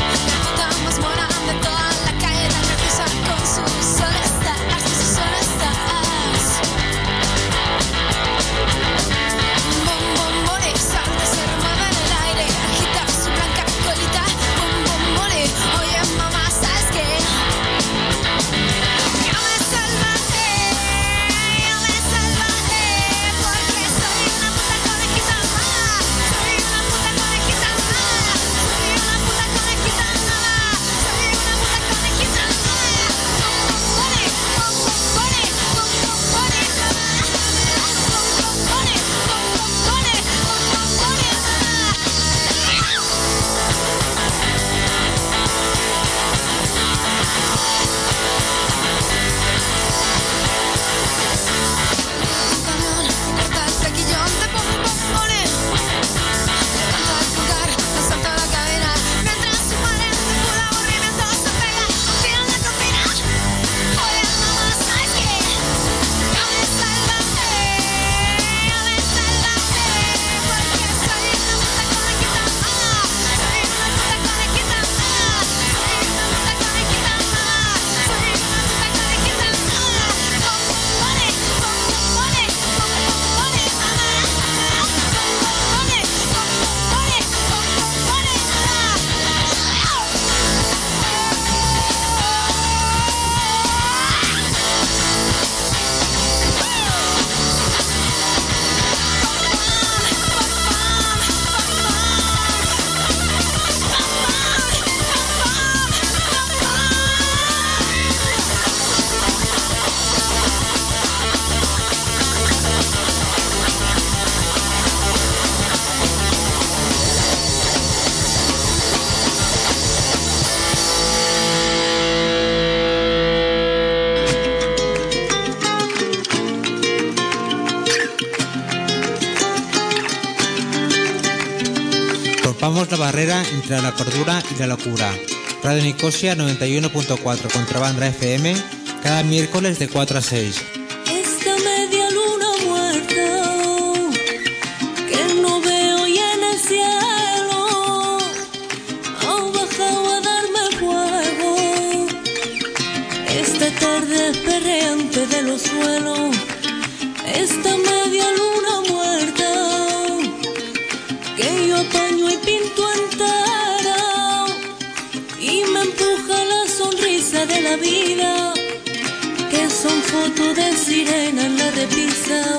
rompamos la barrera entre la cordura y la locura. Radio Nicosia noventa y uno punto cuatro, Contrabanda F M, cada miércoles de cuatro a seis. Esta media luna muerta que no veo y en el cielo ha bajado a darme fuego. Esta tarde perreante de los suelos, esta media luna muerta que yo apaño y pinto entera y me empuja la sonrisa de la vida, que son fotos de sirena en la repisa.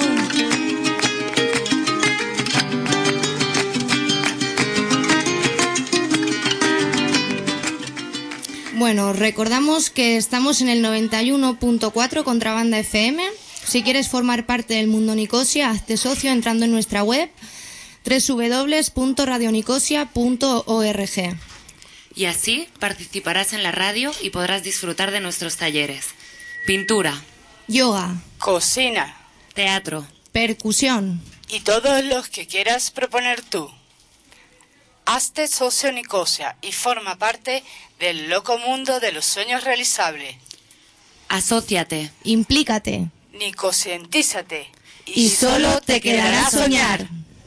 Bueno, recordamos que estamos en el noventa y uno punto cuatro Contrabanda F M. Si quieres formar parte del Mundo Nicosia, hazte socio entrando en nuestra web doble u doble u doble u punto radio nicosia punto org. Y así participarás en la radio y podrás disfrutar de nuestros talleres. Pintura, yoga, cocina, teatro, percusión y todos los que quieras proponer tú. Hazte socio Nicosia y forma parte del loco mundo de los sueños realizables. Asóciate, implícate, nicosientízate y solo te quedará soñar.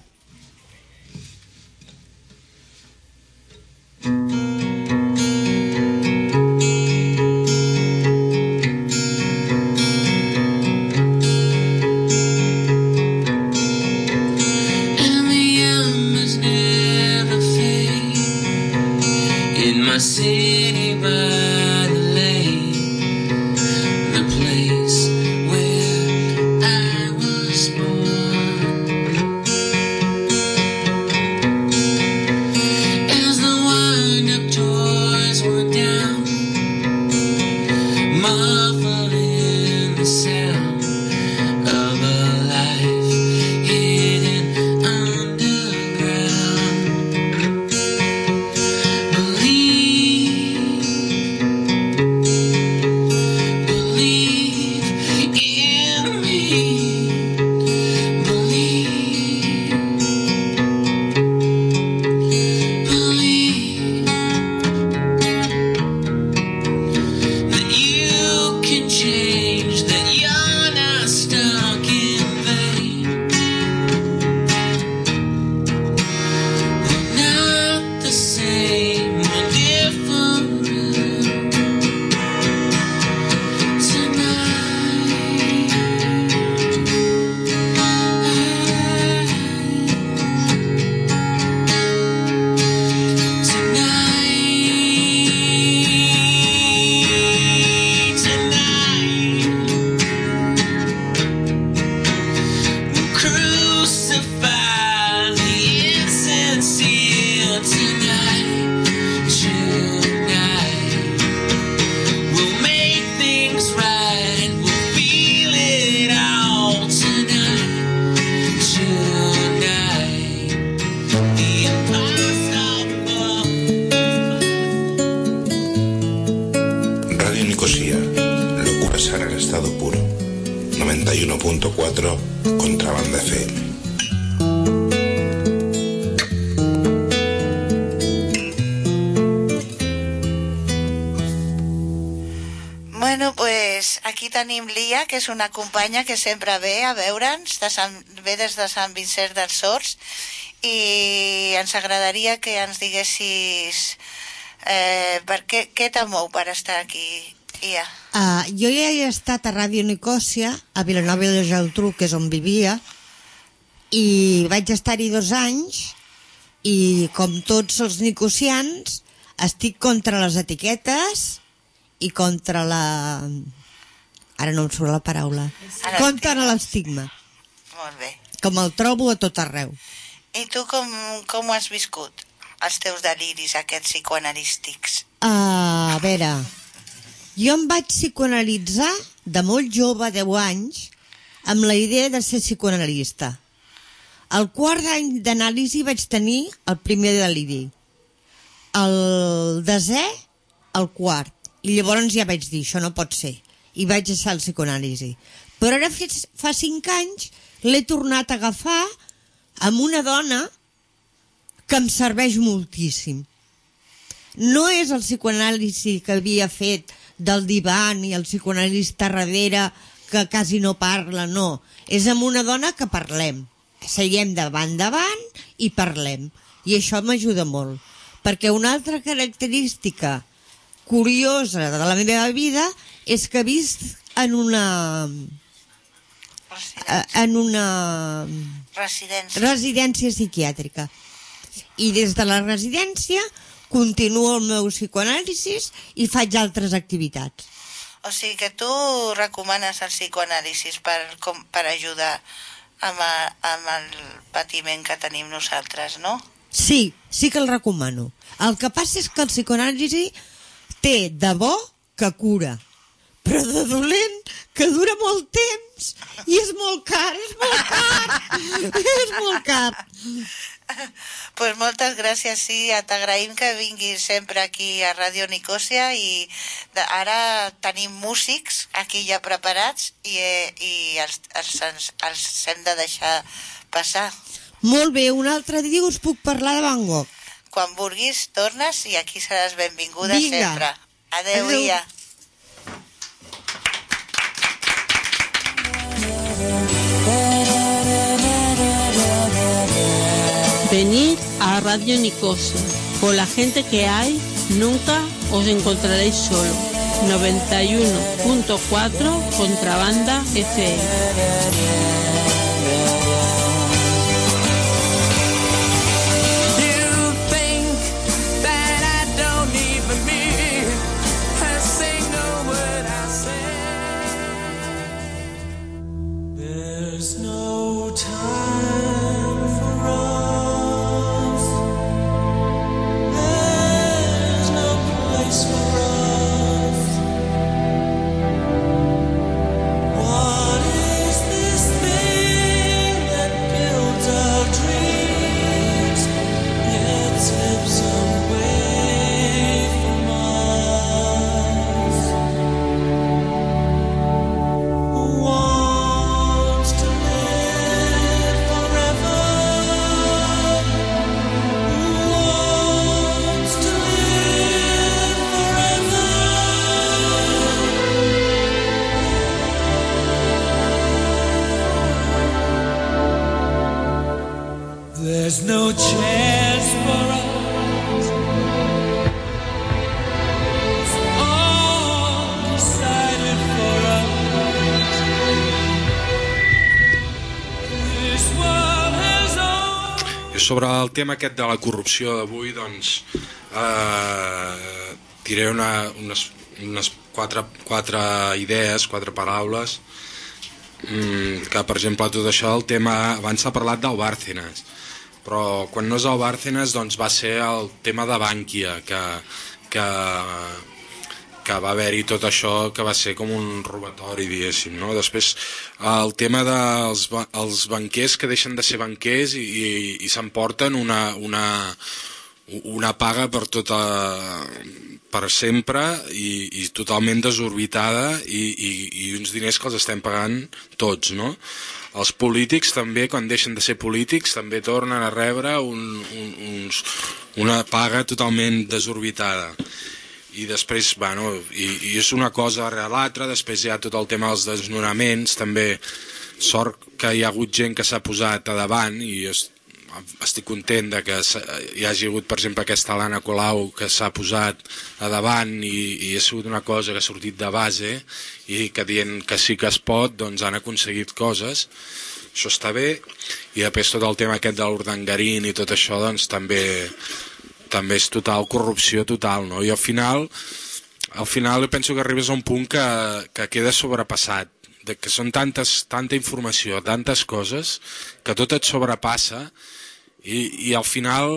My city by the lake, the place where I was born. As the wind-up doors were down, muffled in the sound of a life hidden underground. Contrabanda F M. Bueno, pues aquí tenim l'Ia, que és una companya que sempre ve a veure'ns, de Sant, ve des de Sant Vincent dels Horts, i ens agradaria que ens diguessis eh, per què, què t'amou per estar aquí, Ia. Uh, jo ja he estat a Ràdio Nicòsia, a Vilanova i la Geltrú, que és on vivia, i vaig estar-hi dos anys, i com tots els nicosians, estic contra les etiquetes i contra la... Ara no em surt la paraula. Contra l'estigma. Molt bé. Com el trobo a tot arreu. I tu com, com ho has viscut, els teus deliris aquests psicoanalístics? Uh, a veure... Jo em vaig psicoanalitzar de molt jove, deu anys, amb la idea de ser psicoanalista. Al quart any d'anàlisi vaig tenir el primer deliri. El desè, el quart. I llavors ja vaig dir, això no pot ser. I vaig deixar el psicoanàlisi. Però ara fa cinc anys l'he tornat a agafar amb una dona que em serveix moltíssim. No és el psicoanàlisi que havia fet del divan i el psicoanalista darrere que quasi no parla, no. És amb una dona que parlem. Seiem davant davant i parlem. I això m'ajuda molt. Perquè una altra característica curiosa de la meva vida és que he vist en una... en una... residència. residència psiquiàtrica. I des de la residència continuo el meu psicoanàlisi i faig altres activitats. O sigui que tu recomanes el psicoanàlisi per, com, per ajudar amb, a, amb el patiment que tenim nosaltres, no? Sí, sí que el recomano. El que passa és que el psicoanàlisi té de bo que cura, però de dolent que dura molt temps i és molt car, és molt car, és molt car. Pues moltes gràcies, sí, t'agraïm que vinguis sempre aquí a Ràdio Nicòsia i de, ara tenim músics aquí ja preparats i, i els, els, els, els hem de deixar passar. Molt bé, un altre dia us puc parlar de Van Gogh. Quan vulguis tornes i aquí seràs benvinguda. Vinga. Sempre. Adeu, Adeu. Ia. Venid a Radio Nicosia. Con la gente que hay, nunca os encontraréis solo. noventa y uno punto cuatro Contrabanda F M. There's no chance for us. It's all decided for us. This world has all... I sobre el tema aquest de la corrupció d'avui, doncs, eh, diré una, unes, unes quatre, quatre idees, quatre paraules, mm, que, per exemple, tot això, el tema, abans s'ha parlat del Bárcenas, però quan no és el Bárcenas doncs va ser el tema de Bankia que, que, que va haver-hi tot això que va ser com un robatori, diguéssim, no? Després el tema dels els banquers que deixen de ser banquers i, i, i s'emporten una, una, una paga per tota per sempre i, i totalment desorbitada i, i, i uns diners que els estem pagant tots, no? Els polítics també, quan deixen de ser polítics, també tornen a rebre un, un, uns, una paga totalment desorbitada. I després, bueno, i, i és una cosa rere l'altra, després hi ha tot el tema dels desnonaments, també sort que hi ha hagut gent que s'ha posat a davant i es, estic content de que hi hagi hagut, per exemple, aquesta Alana Colau que s'ha posat a davant i, i ha sigut una cosa que ha sortit de base i que dient que sí que es pot, doncs han aconseguit coses. Això està bé. I després tot el tema aquest de l'Urdangarín i tot això, doncs també, també és total corrupció total, no? I al final, al final penso que arribes a un punt que, que queda sobrepassat, de que són tantes, tanta informació, tantes coses, que tot et sobrepassa i, i al final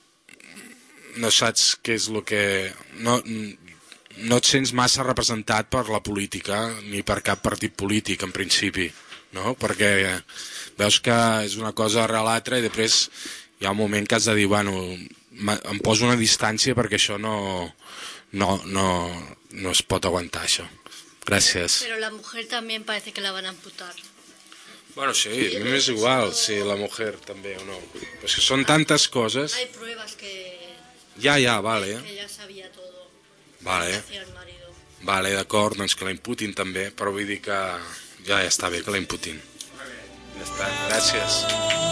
no saps què és el que... No, no et sents massa representat per la política ni per cap partit polític en principi, no? Perquè veus que és una cosa rere l'altra i després hi ha un moment que has de dir, bueno, em poso una distància perquè això no, no, no, no es pot aguantar, això. Gracias. Pero la mujer también parece que la van a amputar. Bueno, sí, a mí m'és igual si la mujer també o no. Pues que són tantes coses. Hay pruebas que, Ja, ja, vale. que ya sabía todo. Vale. Hacía el marido. Vale, d'acord, doncs que la imputin també, però vull dir que ja, ja està bé que la imputin. Ja està, gràcies.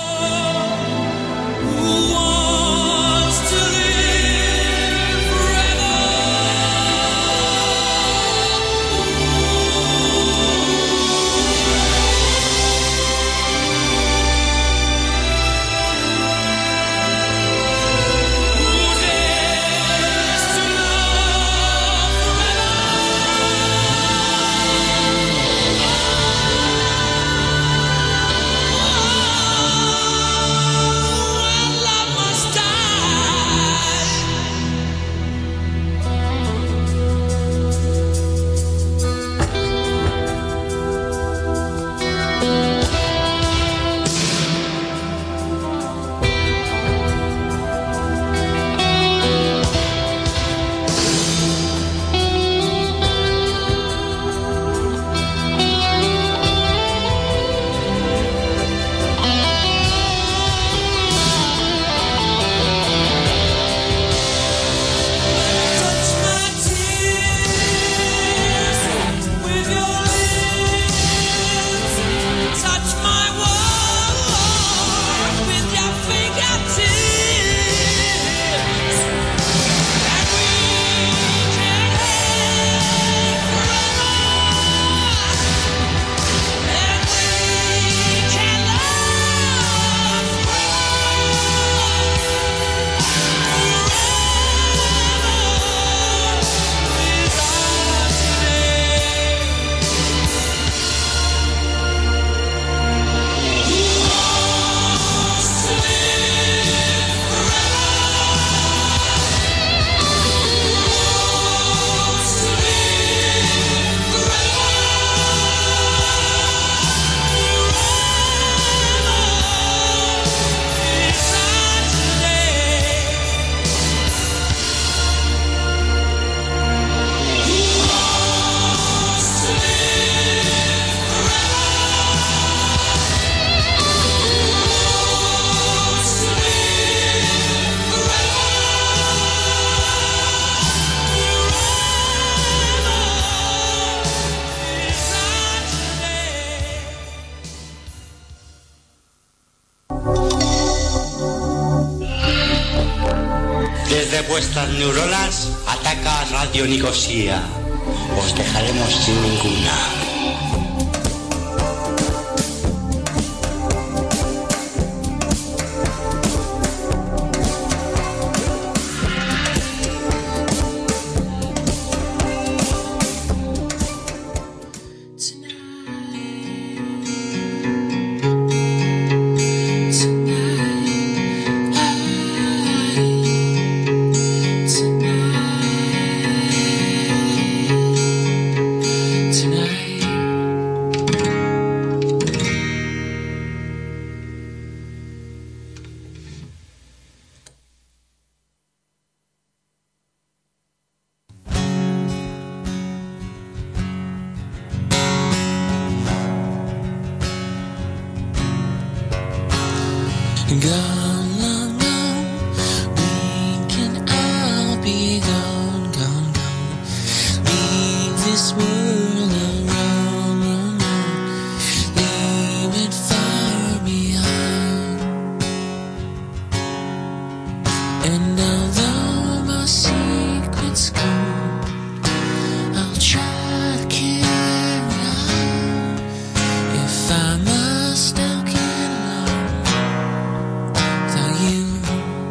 Desde vuestras neuronas ataca Radio Nicosia. Os dejaremos sin ninguna. Gone, long gone, we can all be gone, gone, gone. Leave this world alone, alone. Leave it far behind. And although my secret's cold, I'll try to carry on. If I must, I'll get along. You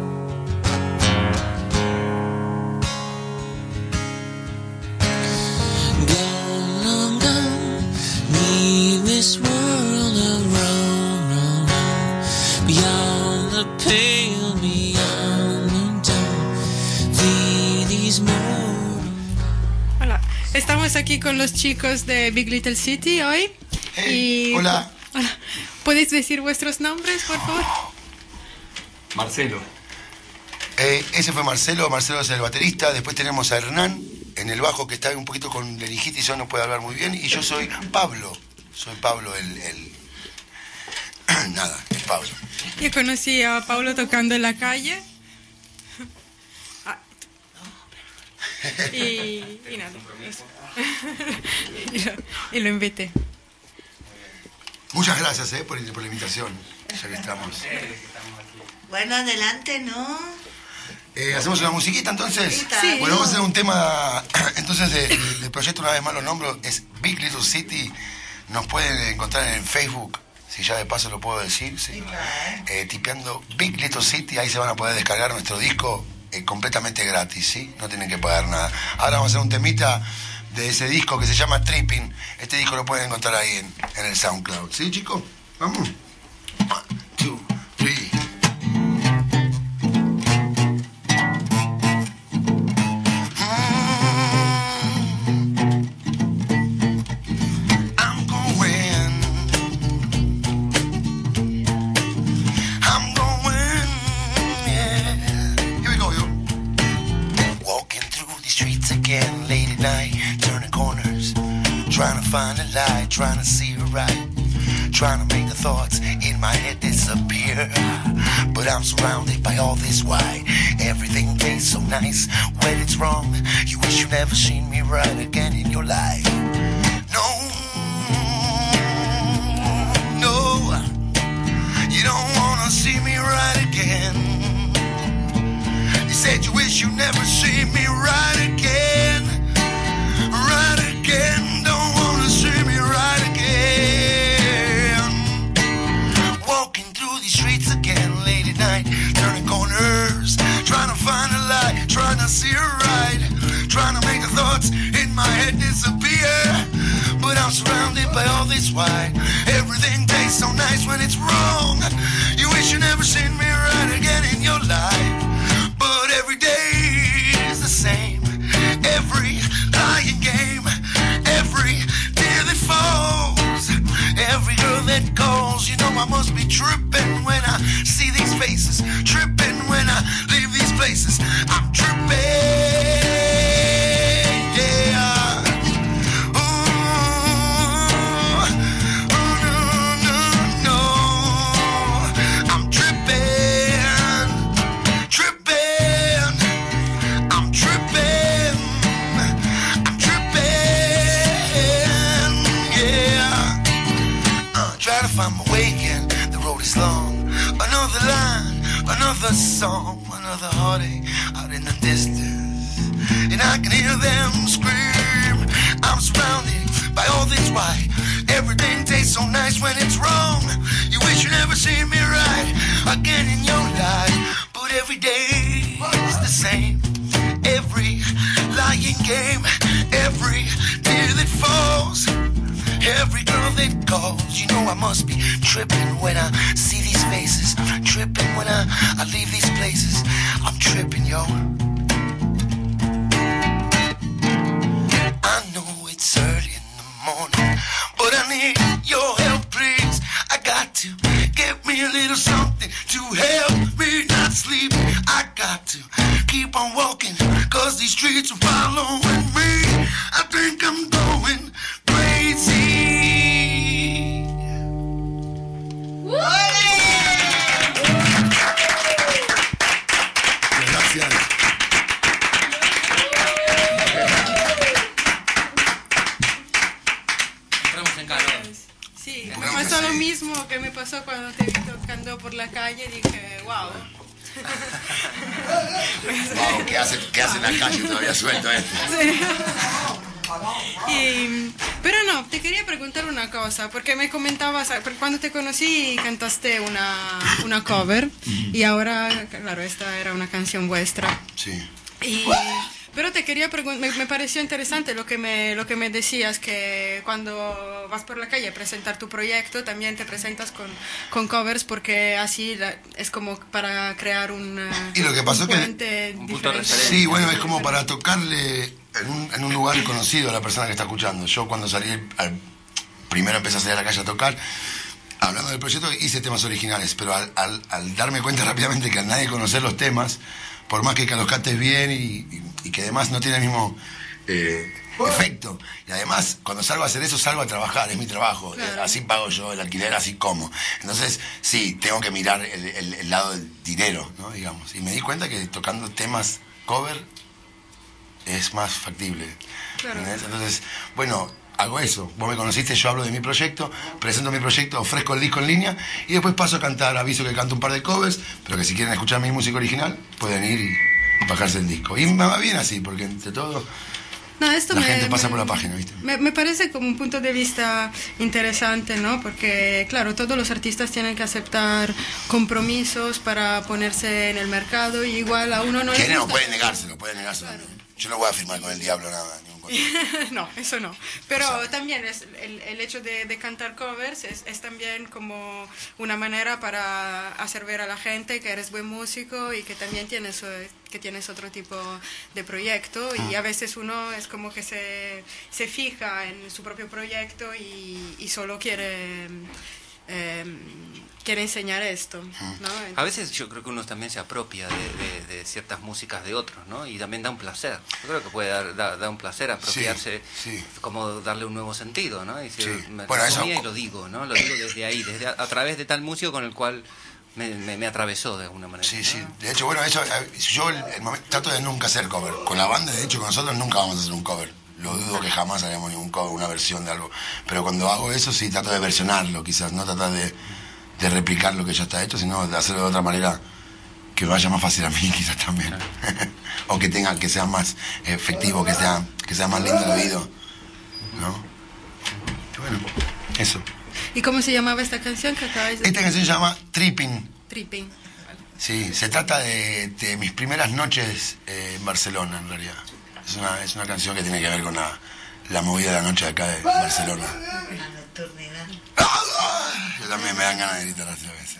gone, long gone, leave this world alone, wrong, wrong. Beyond the pale, beyond the dawn, these more. Hola, estamos aquí con los chicos de Big Little City hoy. Hey, y... hola. Hola. ¿Podéis decir vuestros nombres, por favor? Marcelo. Eh, ese fue Marcelo, Marcelo es el baterista. Después tenemos a Hernán en el bajo, que está un poquito con meningitis, no puede hablar muy bien. Y yo soy Pablo, soy Pablo, el, el, Nada, es Pablo. Yo conocí a Pablo tocando en la calle. Ah. Y, y nada. Eso. y, lo, y lo invité. Muchas gracias eh, por, por la invitación, ya que estamos. Bueno, adelante, ¿no? Eh, ¿Hacemos una musiquita entonces? Sí. Bueno, vamos a hacer un tema entonces de- de- del proyecto, una vez más lo nombro, es Big Little City. Nos pueden encontrar en Facebook, si ya de paso lo puedo decir, sí. Eh, tipeando Big Little City, ahí se van a poder descargar nuestro disco eh, completamente gratis, ¿sí? No tienen que pagar nada. Ahora vamos a hacer un temita de ese disco que se llama Tripping. Este disco lo pueden encontrar ahí en, en el SoundCloud. ¿Sí, chicos? Vamos. One, two, three. I'm going. I'm going. Yeah. Here we go, yo. Walking through the streets again late at night, turning corners, trying to find a light, trying to see it right, trying to make the thoughts in my head disappear. But I'm surrounded by all this white. Everything tastes so nice when it's wrong. You wish you never seen me right again in your life. No, no, you don't wanna see me right again. You said you wish you never see me right again, right again. Don't wanna see me right again. Walking through these streets again late at night, turning corners, trying to find a light, trying to see it right, trying to make the thoughts in my head disappear. But I'm surrounded by all this white. Everything tastes so nice when it's wrong. You wish you never seen me right again in your life. But every day is the same. Every lying game, every tear that falls, every girl that calls. You know I must be tripping when I see these faces, tripping when I leave these places. I'm tripping, yeah. Ooh, ooh, no, no, no. I'm tripping, tripping. I'm tripping, I'm tripping, yeah. Uh, try to find my way again, the road is long. Another line, another song, another heartache out in the distance. And I can hear them scream. I'm surrounded by all this white. Everything tastes so nice when it's wrong. You wish you never seen me right again in your life. But every day is the same. Every lying game, every tear that falls, every girl that calls. You know I must be tripping when I see these faces, tripping when I, I leave these places. I'm tripping, yo. I know it's early in the morning, but I need your help, please. I got to get me a little something to help me not sleep. I got to keep on walking, cause these streets are following me. I think I'm going crazy. Gracias. Entramos en calor. Sí, me pasó lo mismo que me pasó cuando te vi tocando por la calle. Dije, wow. Wow, ¿qué hace, qué hace en la calle todavía suelto esto? Sí. Y, pero no, te quería preguntar una cosa, porque me comentabas, cuando te conocí cantaste una, una cover y ahora, claro, esta era una canción vuestra. Sí. Y, pero te quería preguntar, me, me pareció interesante lo que me, lo que me decías, que cuando vas por la calle a presentar tu proyecto, también te presentas con, con covers, porque así la, es como para crear un, Y lo que pasó un que- puente Un diferente. Sí, bueno, es como para tocarle en un, en un lugar conocido a la persona que está escuchando. Yo cuando salí, al, primero empecé a salir a la calle a tocar, hablando del proyecto, hice temas originales, pero al, al, al darme cuenta rápidamente que al nadie conocer los temas, por más que los cantes bien y, y, y que además no tiene el mismo, eh, efecto. Y además, cuando salgo a hacer eso, salgo a trabajar, es mi trabajo. Claro. Así pago yo el alquiler, así como. Entonces, sí, tengo que mirar el, el, el lado del dinero, ¿no? Digamos. Y me di cuenta que tocando temas cover es más factible. Claro. Entonces, bueno, hago eso. Vos me conociste, yo hablo de mi proyecto, presento mi proyecto, ofrezco el disco en línea y después paso a cantar. Aviso que canto un par de covers, pero que si quieren escuchar mi música original, pueden ir y bajarse el disco. Y me va bien así, porque entre todo... No, esto la me, gente pasa me, por la página, ¿viste? Me, me parece como un punto de vista interesante, ¿no? Porque, claro, todos los artistas tienen que aceptar compromisos para ponerse en el mercado y igual a uno no le gusta. No puede negárselo, negárselo, puede negárselo. Claro. Yo no voy a firmar con el diablo nada. No, eso no. Pero o sea, también es el, el hecho de, de cantar covers es, es también como una manera para hacer ver a la gente que eres buen músico y que también tienes, que tienes otro tipo de proyecto. Y a veces uno es como que se, se fija en su propio proyecto y, y solo quiere... Eh, quiere enseñar esto, ¿no? A veces yo creo que uno también se apropia de, de, de ciertas músicas de otros, ¿no? Y también da un placer. Yo creo que puede dar, da, da un placer apropiarse, sí, sí. Como darle un nuevo sentido, ¿no? Y decir, sí. me bueno, eso... y lo digo, ¿no? Lo digo desde ahí, desde a, a través de tal músico con el cual me, me, me atravesó de alguna manera. Sí, ¿no? Sí. De hecho, bueno, eso, yo el, el momento, trato de nunca hacer cover. Con la banda, de hecho, con nosotros nunca vamos a hacer un cover. Lo dudo que jamás haremos ningún cover, una versión de algo. Pero cuando hago eso, sí, trato de versionarlo, quizás, no tratar de... de replicar lo que ya está hecho, sino de hacerlo de otra manera que vaya más fácil a mí quizás también. O que tenga, que sea más efectivo, que sea, que sea más lindo el oído, ¿no? Bueno, eso. ¿Y cómo se llamaba esta canción que acabáis de... Esta canción se llama Tripping. Tripping. Sí, se trata de, de mis primeras noches eh, en Barcelona, en realidad. Es una, es una canción que tiene que ver con la, la movida de la noche de acá de Barcelona. La nocturnidad. Yo también me dan ganas de gritar así a veces.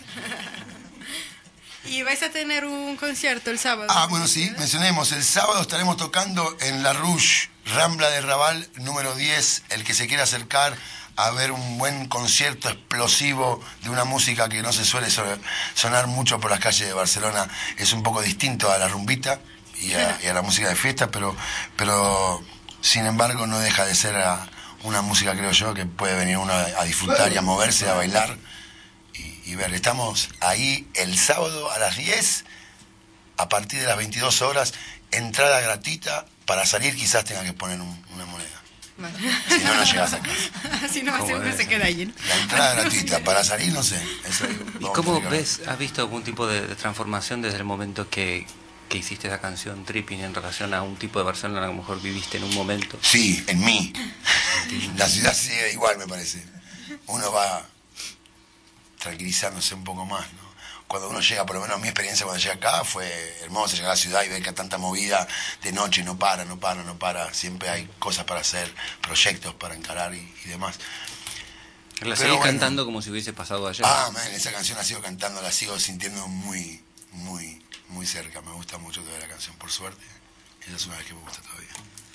¿Y vais a tener un concierto el sábado? Ah, bueno, sí, mencionemos. El sábado estaremos tocando en La Rouge, Rambla de Raval, número diez. El que se quiera acercar a ver un buen concierto explosivo de una música que no se suele sonar mucho por las calles de Barcelona. Es un poco distinto a la rumbita y a, y a la música de fiesta, pero, pero sin embargo no deja de ser a, una música, creo yo, que puede venir uno a disfrutar y a moverse, a bailar y, y ver. Estamos ahí el sábado a las diez, a partir de las veintidós horas, entrada gratuita. Para salir quizás tenga que poner un, una moneda. Vale. Si no, no llegas a casa. Si no, siempre se queda allí. La entrada gratuita, para salir no sé. Eso, ¿Y cómo ves, has visto algún tipo de, de transformación desde el momento que... que hiciste esa canción Tripping en relación a un tipo de Barcelona que a lo mejor viviste en un momento? Sí, en mí. La ciudad sigue igual, me parece. Uno va tranquilizándose un poco más, ¿no? Cuando uno llega, por lo menos mi experiencia cuando llegué acá fue hermosa, llegar a la ciudad y ver que hay tanta movida de noche, no para, no para, no para. Siempre hay cosas para hacer, proyectos para encarar y, y demás. La seguís bueno, cantando como si hubiese pasado ayer. Ah, man, esa canción la sigo cantando, la sigo sintiendo muy, muy... muy cerca, me gusta mucho todavía la canción, por suerte. Esa es una vez que me gusta todavía.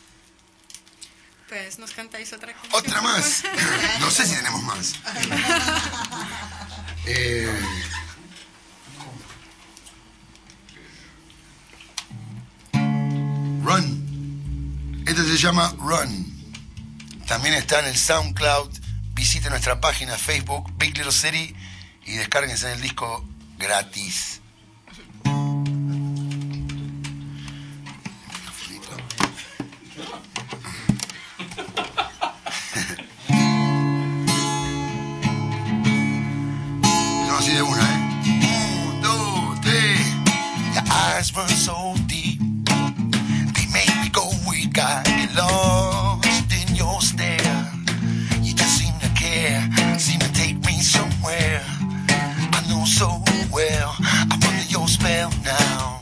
Pues nos cantáis otra canción. ¡Otra más! No sé si tenemos más. eh... Run. Este se llama Run. También está en el SoundCloud. Visite nuestra página Facebook, Big Little City, y descárguense en el disco gratis. Así de una, ¿eh? Un, dos, tres. Your eyes run so deep, they make me go weak. I get lost in your stare. You just seem to care, seem to take me somewhere I know so well. I'm under your spell now.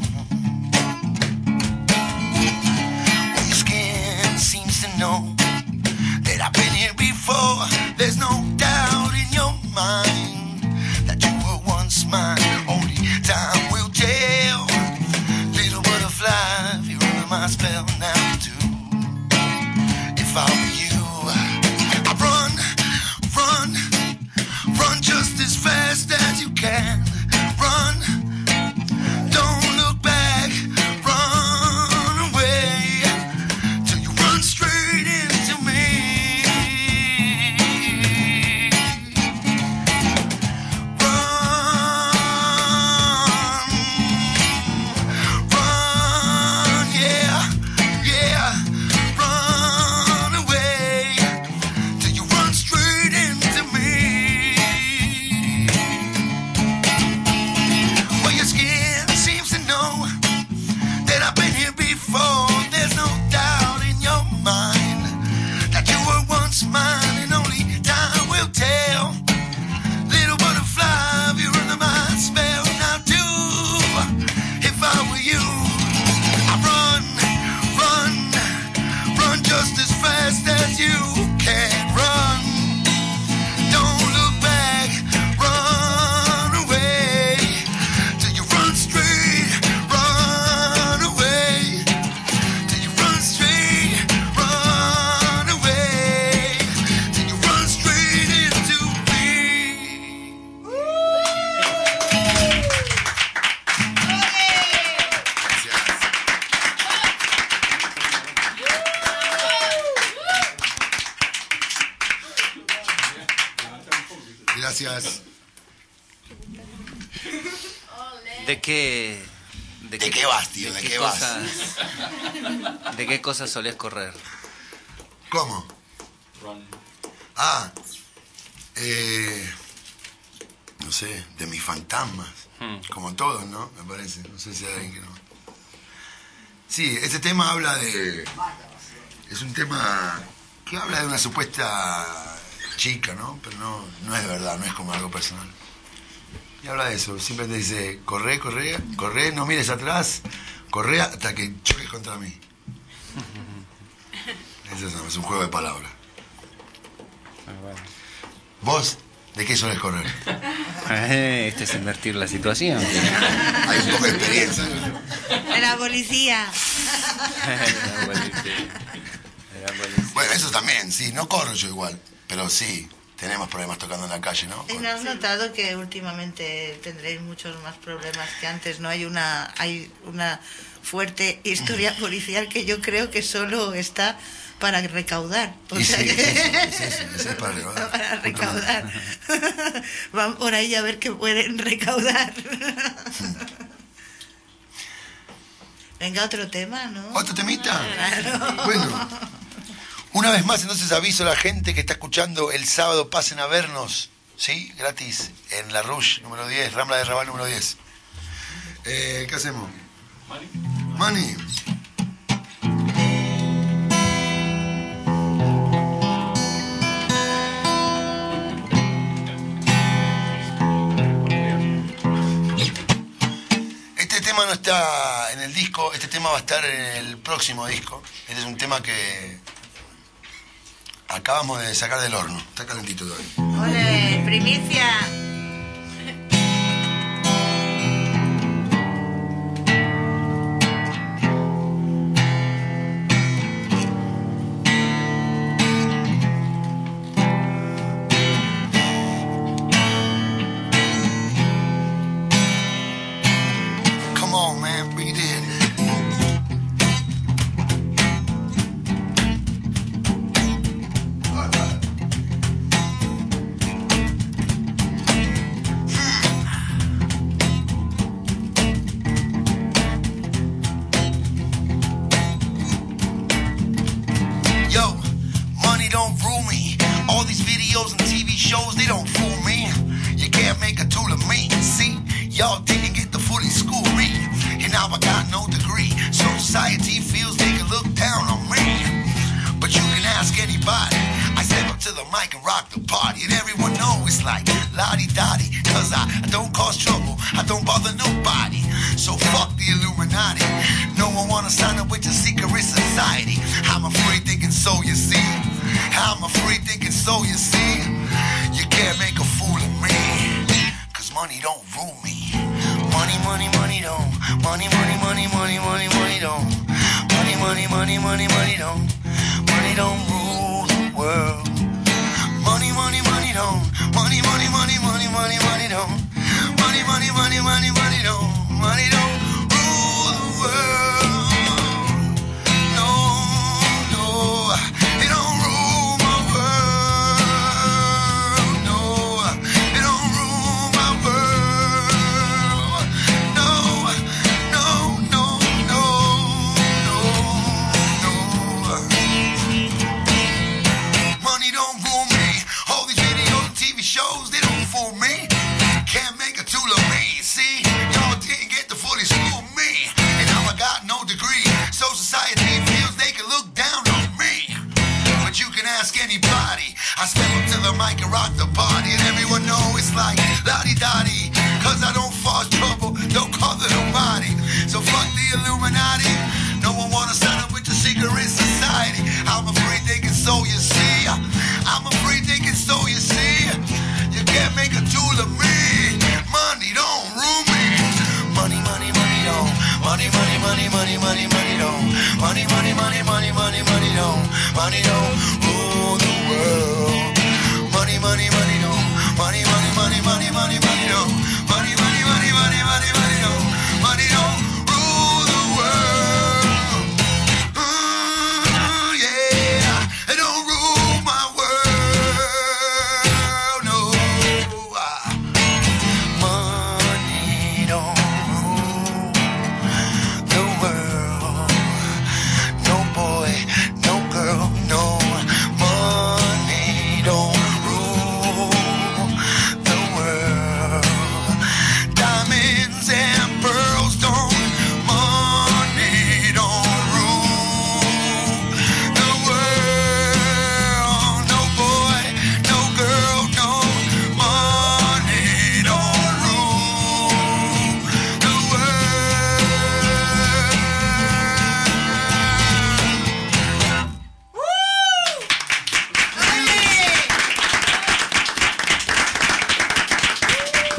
Well, your skin seems to know that I've been here before. There's no doubt in your mind that you were once mine. Only time will tell. Little butterfly, you're under my spell now too. If I were you, I'd run, run, run just as fast as you can. Run, don't look back, run away till you run straight in. ¿De qué? ¿De, ¿De qué vas, tío? ¿De, ¿De qué, qué cosas, vas? ¿De qué cosas solés correr? ¿Cómo? Ah, eh, no sé, de mis fantasmas. Hmm. Como todos, ¿no? Me parece. No sé si hay alguien que no. Sí, este tema habla de... Es un tema que habla de una supuesta chica, ¿no? Pero no, no es verdad, no es como algo personal. Y habla de eso, siempre te dice, corre, corre, corre, no mires atrás, corre hasta que choques contra mí. Es eso, es un juego de palabras. ¿Vos de qué solés correr? Este es invertir la situación. Hay un poco de experiencia. De la policía. La policía. La policía. Bueno, eso también, sí, no corro yo igual, pero sí. Tenemos problemas tocando en la calle, ¿no? ¿Y no has notado que últimamente tendréis muchos más problemas que antes? No hay una hay una fuerte historia policial que yo creo que solo está para recaudar. O y sea, sí, que... sí, sí, sí, es para recaudar. Para recaudar. Van por ahí a ver qué pueden recaudar. Venga, otro tema, ¿no? ¿Otro temita? Claro. Bueno. Una vez más, entonces aviso a la gente que está escuchando el sábado, pasen a vernos, ¿sí? Gratis, en la Rush número diez, Rambla de Raval número diez. Eh, ¿Qué hacemos? Mani. Mani. Este tema no está en el disco, este tema va a estar en el próximo disco. Este es un tema que... acabamos de sacar del horno. Está calentito todavía. ¡Ole, primicia! Come on, man, bring it in. Videos and T V shows, they don't fool me. You can't make a tool of me. See, y'all didn't get to fully school me. And now I got no degree. So society feels they can look down on me. But you can ask anybody. I step up to the mic and rock the party. And everyone knows it's like la-di-da-di. Cause I, I don't cause trouble, I don't bother nobody. So fuck the Illuminati. No one wanna sign up with your secret society. I'm a free thinking soul, you see. I'm a free thinking soul, you see. You can't make a fool of me. Cause money don't rule me. Money, money, money don't. Money, money, money, money, money, money don't. Money, money, money, money, money don't. Money don't rule the world. Money, money, money don't. Money, money, money, money, money, money don't. Money, money, money, money, money don't. Money don't rule the world. No, no, they don't rule my world. No, they don't rule my world. No, no, no, no, no, no. Money don't rule me. All these videos and T V shows, they don't fool me. Can't make a tool of me. See, y'all didn't get to fully school me. And now I got no degree. So society feels they can look down on me. But you can ask anybody. I step up to the mic and rock the party. And everyone know it's like la-di-da-di. Cause I don't cause trouble, don't bother nobody. So fuck the Illuminati. No one wanna sign up with your secret society. I'm a free thinking soul, you see. I'm a free thinking soul, you see. You can't make a tool of me. Money don't rule me. Money, money, money don't. Money, money, money, money, money, money don't. Money, money, money, money, money, money don't. Money don't rule the world. Money, money, money don't. Money, money, money, money, money, money don't. Money, money, money, money, money, money don't. Money don't rule the world. Mm, yeah, it don't rule my world. No.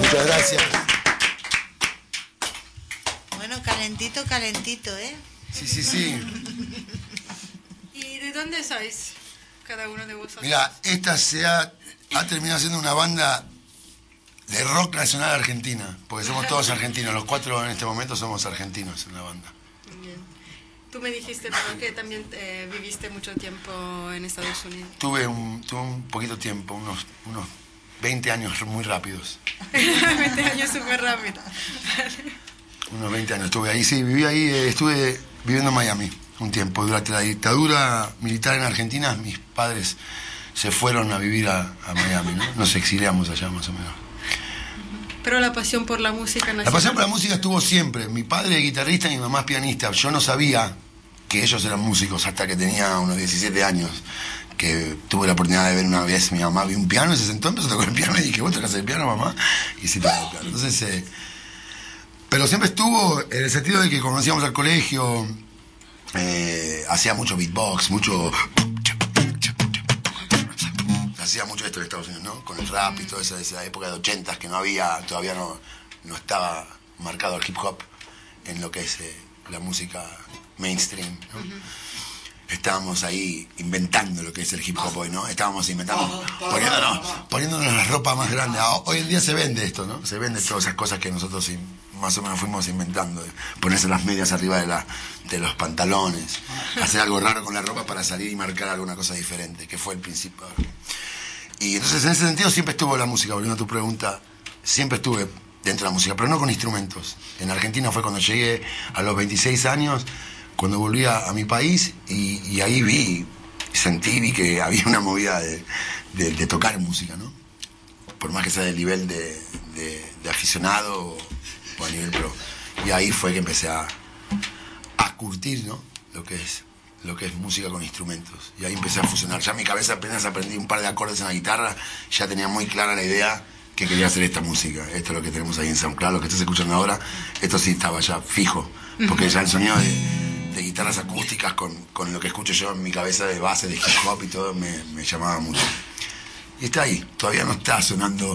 Muchas gracias. Bueno, calentito, calentito, ¿eh? Sí, sí, sí. ¿Y de dónde sois cada uno de vosotros? Mira, esta se ha, ha terminado siendo una banda de rock nacional argentina, porque somos todos argentinos, los cuatro en este momento somos argentinos en la banda. Bien. Tú me dijiste pero que también eh, viviste mucho tiempo en Estados Unidos. Tuve un, tuve un poquito tiempo, unos, unos veinte años muy rápidos. veinte años súper rápido. Unos veinte años estuve ahí, sí, viví ahí, eh, estuve viviendo en Miami un tiempo. Durante la dictadura militar en Argentina, mis padres se fueron a vivir a, a Miami, ¿no? Nos exiliamos allá más o menos. Pero la pasión por la música nacional. La pasión por la música estuvo siempre. Mi padre es guitarrista y mi mamá es pianista. Yo no sabía que ellos eran músicos hasta que tenía unos diecisiete años. Que tuve la oportunidad de ver una vez mi mamá vio un piano y se sentó, empezó a tocar el piano y dije, ¿vos tocas el piano, mamá? Y sí tocaba el piano. Entonces, eh, pero siempre estuvo en el sentido de que cuando íbamos al colegio, eh, hacía mucho beatbox, mucho... hacía mucho esto en Estados Unidos, ¿no? Con el rap y toda esa, esa época de ochentas que no había, todavía no, no estaba marcado el hip hop en lo que es eh, la música mainstream, ¿no? Uh-huh. Estábamos ahí inventando lo que es el hip hop hoy, ¿no? Estábamos inventando, poniéndonos, poniéndonos la ropa más grande. Hoy en día se vende esto, ¿no? Se vende todas esas cosas que nosotros más o menos fuimos inventando. Ponerse las medias arriba de, la, de los pantalones, hacer algo raro con la ropa para salir y marcar alguna cosa diferente, que fue el principio. Y entonces en ese sentido siempre estuvo la música, volviendo a tu pregunta, siempre estuve dentro de la música, pero no con instrumentos. En Argentina fue cuando llegué a los veintiséis años, cuando volví a, a mi país y, y ahí vi, sentí, vi que había una movida de, de, de tocar música, ¿no? Por más que sea del nivel de, de, de aficionado o, o a nivel pro. Y ahí fue que empecé a, a curtir, ¿no? Lo que es... lo que es música con instrumentos. Y ahí empecé a fusionar. Ya en mi cabeza apenas aprendí un par de acordes en la guitarra, ya tenía muy clara la idea que quería hacer esta música. Esto es lo que tenemos ahí en SoundCloud, lo que estás escuchando ahora, esto sí estaba ya fijo. Porque ya el sonido de, de guitarras acústicas con, con lo que escucho yo en mi cabeza de base, de hip hop y todo, me, me llamaba mucho. Y está ahí. Todavía no está sonando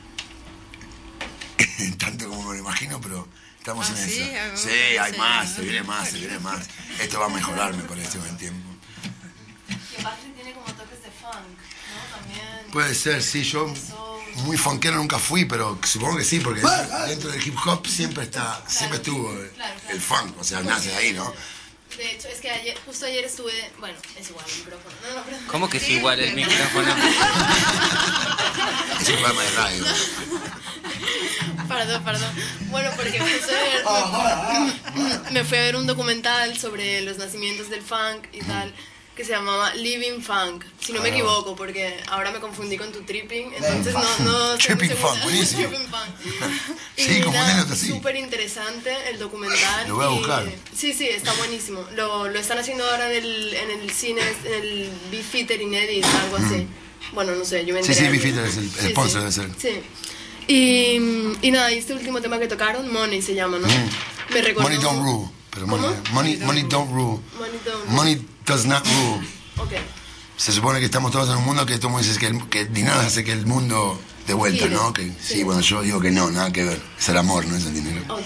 tanto como me lo imagino, pero... estamos ah, en sí, eso. Sí, hay más, se viene más, se viene más. Esto va a mejorar, me parece, con el tiempo. Y aparte tiene como toques de funk, ¿no? También. Puede ser, sí, yo muy funkero nunca fui, pero supongo que sí, porque dentro del hip hop siempre está, claro, siempre estuvo el, claro, claro. el funk, o sea, nace de ahí, ¿no? De hecho, es que ayer, justo ayer estuve... Bueno, es igual el micrófono. No, no, perdón. ¿Cómo que es igual el micrófono? Es un programa de radio. Perdón, perdón. Bueno, porque justo ayer me fui a ver un documental sobre los nacimientos del funk y tal, que se llamaba Living Funk, si no me equivoco, porque ahora me confundí con tu tripping, entonces no... no tripping Funk, buenísimo. Tripping Funk. Sí, como anécdota, sí. Súper interesante el documental. Lo voy a buscar. Y, sí, sí, está buenísimo. Lo, lo están haciendo ahora en el, en el cine, en el Beefeater Inedit, algo así. Mm. Bueno, no sé, yo me enteré. Sí, sí, Beefeater es el, el sí, sponsor, sí. debe ser. Sí. Y, y nada, y este último tema que tocaron, Money se llama, ¿no? Mm. Me recordó... Money don't rule. Pero money, money, money don't rule. Money don't rule. Money does not rule. Okay. Se supone que estamos todos en un mundo que tú me dices que el, que el dinero hace que el mundo de vuelta, Gire. ¿no? Que, sí. sí, bueno, yo digo que no, nada que ver. Es el amor, no es el dinero. Ok.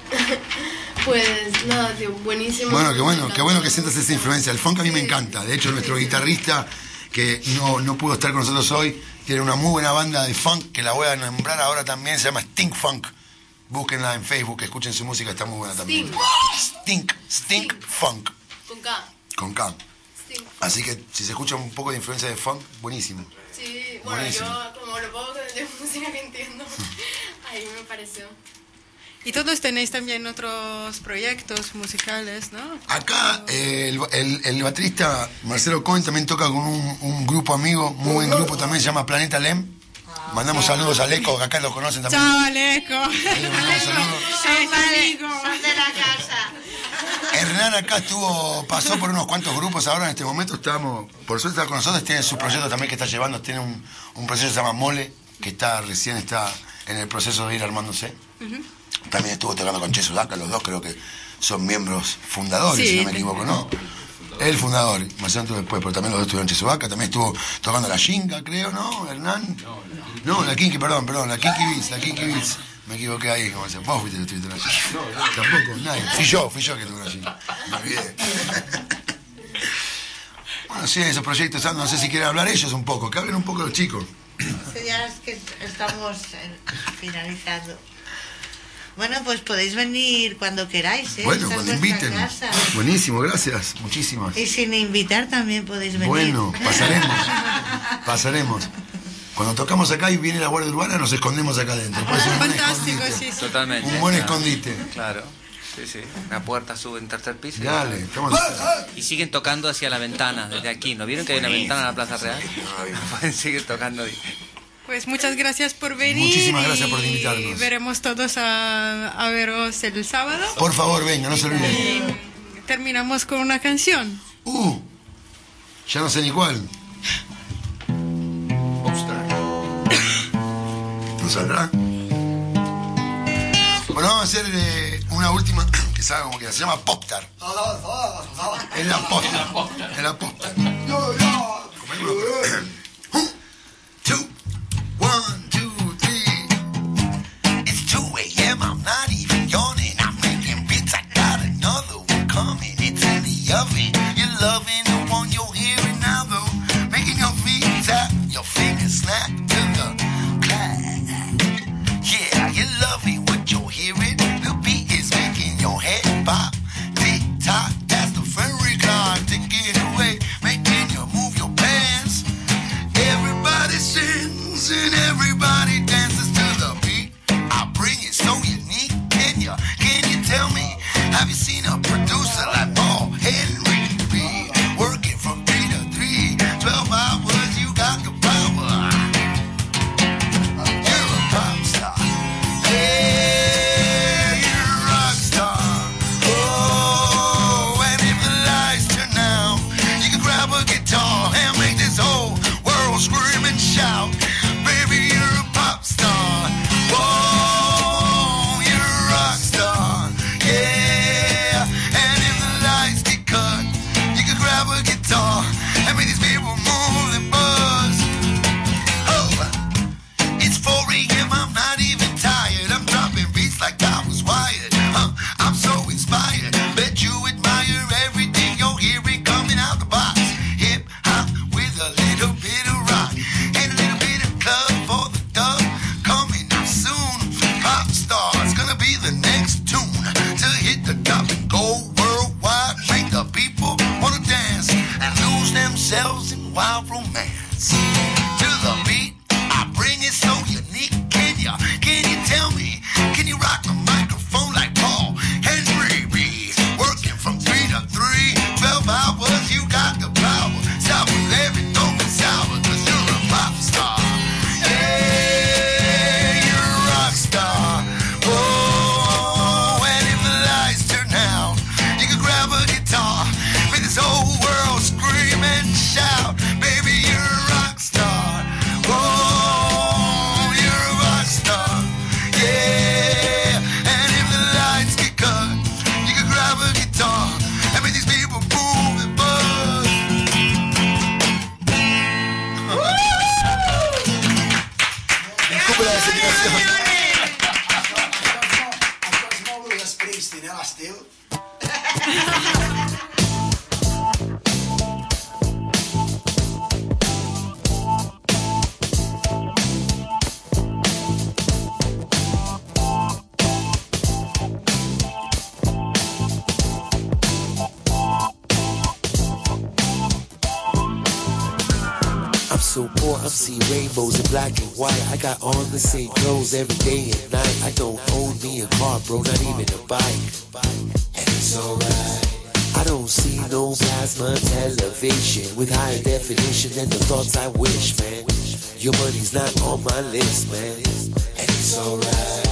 Pues nada, tío, buenísimo. Bueno, qué bueno, qué bueno que sientas esa influencia. El funk a mí me encanta. De hecho, nuestro guitarrista, que no, no pudo estar con nosotros hoy, tiene una muy buena banda de funk que la voy a nombrar ahora también. Se llama Stink Funk. Búsquenla en Facebook, escuchen su música, está muy buena también. Stink, Stink, Stink Funk. Con K. Con K. Así que si se escucha un poco de influencia de funk, buenísimo. Sí, bueno, buenísimo. Yo como lo poco de música que entiendo, ahí me pareció. Y todos tenéis también otros proyectos musicales, ¿no? Acá eh, el, el, el baterista Marcelo Cohen también toca con un, un grupo amigo, muy buen grupo también, se llama Planeta Lem. Mandamos saludos a Leco, que acá lo conocen también. Chao, Leco. Son amigos. Son de la casa. Hernán acá estuvo, pasó por unos cuantos grupos, ahora en este momento estamos, por suerte está con nosotros, tiene su proyecto también que está llevando, tiene un, un proceso que se llama Mole, que está recién está en el proceso de ir armándose. Uh-huh. También estuvo tocando con Che Sudaca, los dos creo que son miembros fundadores, sí, si no me equivoco, ¿no? El fundador, Marcelo entró después, pero también los dos estuvieron en Chesovaca, también estuvo tocando la Shinga, creo, ¿no, Hernán? No, la Kinky, perdón, perdón, la Kinky Beats, la Kinky Beats. Me equivoqué ahí, como decía, vos fuiste que estuviste en la Shinga. No, no, tampoco, nadie. Fui yo, fui yo que estuve en la Shinga. Me olvidé. Bueno, sí, esos proyectos, no sé si quieren hablar ellos un poco, que hablen un poco los chicos. Ya es que estamos finalizando. Bueno, pues podéis venir cuando queráis, ¿eh? Bueno, Esta es cuando vuestra inviten. casa. Buenísimo, gracias, muchísimas. Y sin invitar también podéis venir. Bueno, pasaremos, pasaremos. Cuando tocamos acá y viene la Guardia Urbana, nos escondemos acá adentro. Puede ser un buen Fantástico, escondite. sí, sí. Totalmente. Un buen Claro. escondite. Claro. Sí, sí. La puerta sube en tercer piso. y- Dale, estamos... Y siguen tocando hacia la ventana, desde aquí. ¿No vieron que hay una ventana en la Plaza Real? Pueden seguir tocando ahí. Pues muchas gracias por venir. Muchísimas gracias por y invitarnos. veremos todos a, a veros el sábado. Por favor, venga, no se olviden. Y terminamos con una canción. Uh, ya no sé ni cuál. ¿No saldrá? Bueno, vamos a hacer eh, una última que sabe como que se llama Popstar. Es la Popstar. Es la Popstar. Two, one, two, three. It's two a.m. I'm not even yawning. I'm making beats. I got another one coming. It's in the oven. You're loving the one you're hearing now, though. Making your feet tap, your fingers snap to the clap. Yeah, you're loving what you're hearing. The beat is making your head pop. Tick tock, that's the fairy clock ticking away, making you move your pants. Everybody sings and everybody dances to the beat. I bring it so unique. Can you, can you tell me? Have you seen a producer like Paul Henry B? Working from three to three, twelve hours, you got the power. You're a pop star. Yeah, you're a rock star. Oh, and if the lights turn down, you can grab a guitar and make this whole world scream and shout. Baby, you're a pop star. Whoa, you're a rock star. Yeah, and if the lights get cut, you can grab a guitar and make these people move and buzz. Oh, it's four a.m. I'm not even tired. I'm dropping beats like I was wired. Huh, I'm so inspired. Bet you admire everything you're hearing coming out the box. Hip hop with a little bit of rock and a little bit of club for the dub. Coming up soon. Pop star's gonna be the next tune to hit the top and go worldwide. Make the people wanna dance and lose themselves in wild romance. To the beat, I bring it so unique. Can you, can you tell me? Can you rock a microphone like Paul Henry B? Working from three to three, twelve hours, you got the power. Stop with every don't be sour, cause you're a pop star. Yeah, you're a rock star. Oh, and if the lights turn down, you can grab a guitar, make this whole world scream and shout. Baby, you're a rock star. Oh, you're a rock star. Yeah, and if the lights get cut, you can grab a guitar and make these people move and buzz. Cúpula de Seticación. Springsteen, eh, l'estiu? I'm so poor, I'm seeing rainbows in black and white. I got on the same clothes every day and night. I don't own me a car, bro, not even a bike. And it's alright. I don't see no plasma television with higher definition than the thoughts I wish, man. Your money's not on my list, man. And it's alright.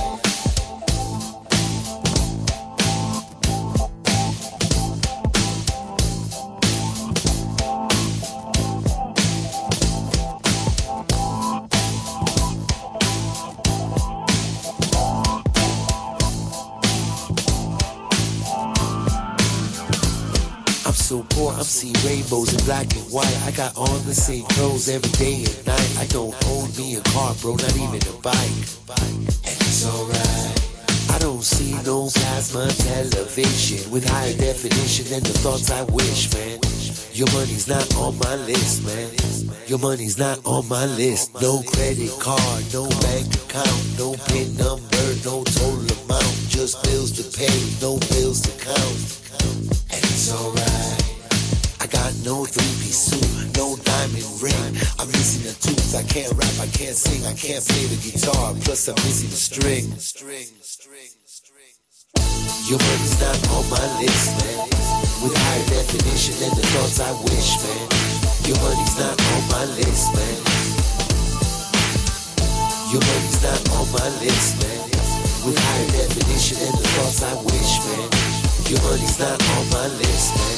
so poor, I'm seeing rainbows in black and white. I got on the same clothes every day and night. I don't own me a car, bro, not even a bike. And it's alright. I don't see no plasma television with higher definition than the thoughts I wish, man. Your money's not on my list, man. Your money's not on my list. No credit card, no bank account, no PIN number, no total amount. Just bills to pay, no bills to count. And it's alright. I got no three-piece suit, no diamond ring. I'm missing a tooth, I can't rap, I can't sing, I can't play the guitar. Plus I'm missing a string. Your money's not on my list, man. With higher definition than the thoughts I wish, man. Your money's not on my list, man. Your money's not on my list, man. With higher definition than the thoughts I wish, man. Your money's not on my list, man.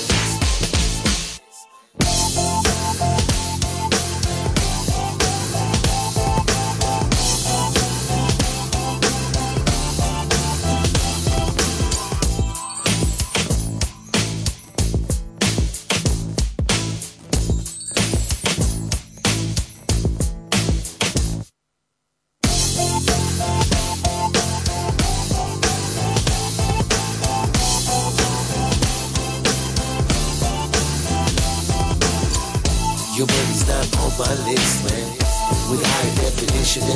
Your money's not on my list, man. With higher definition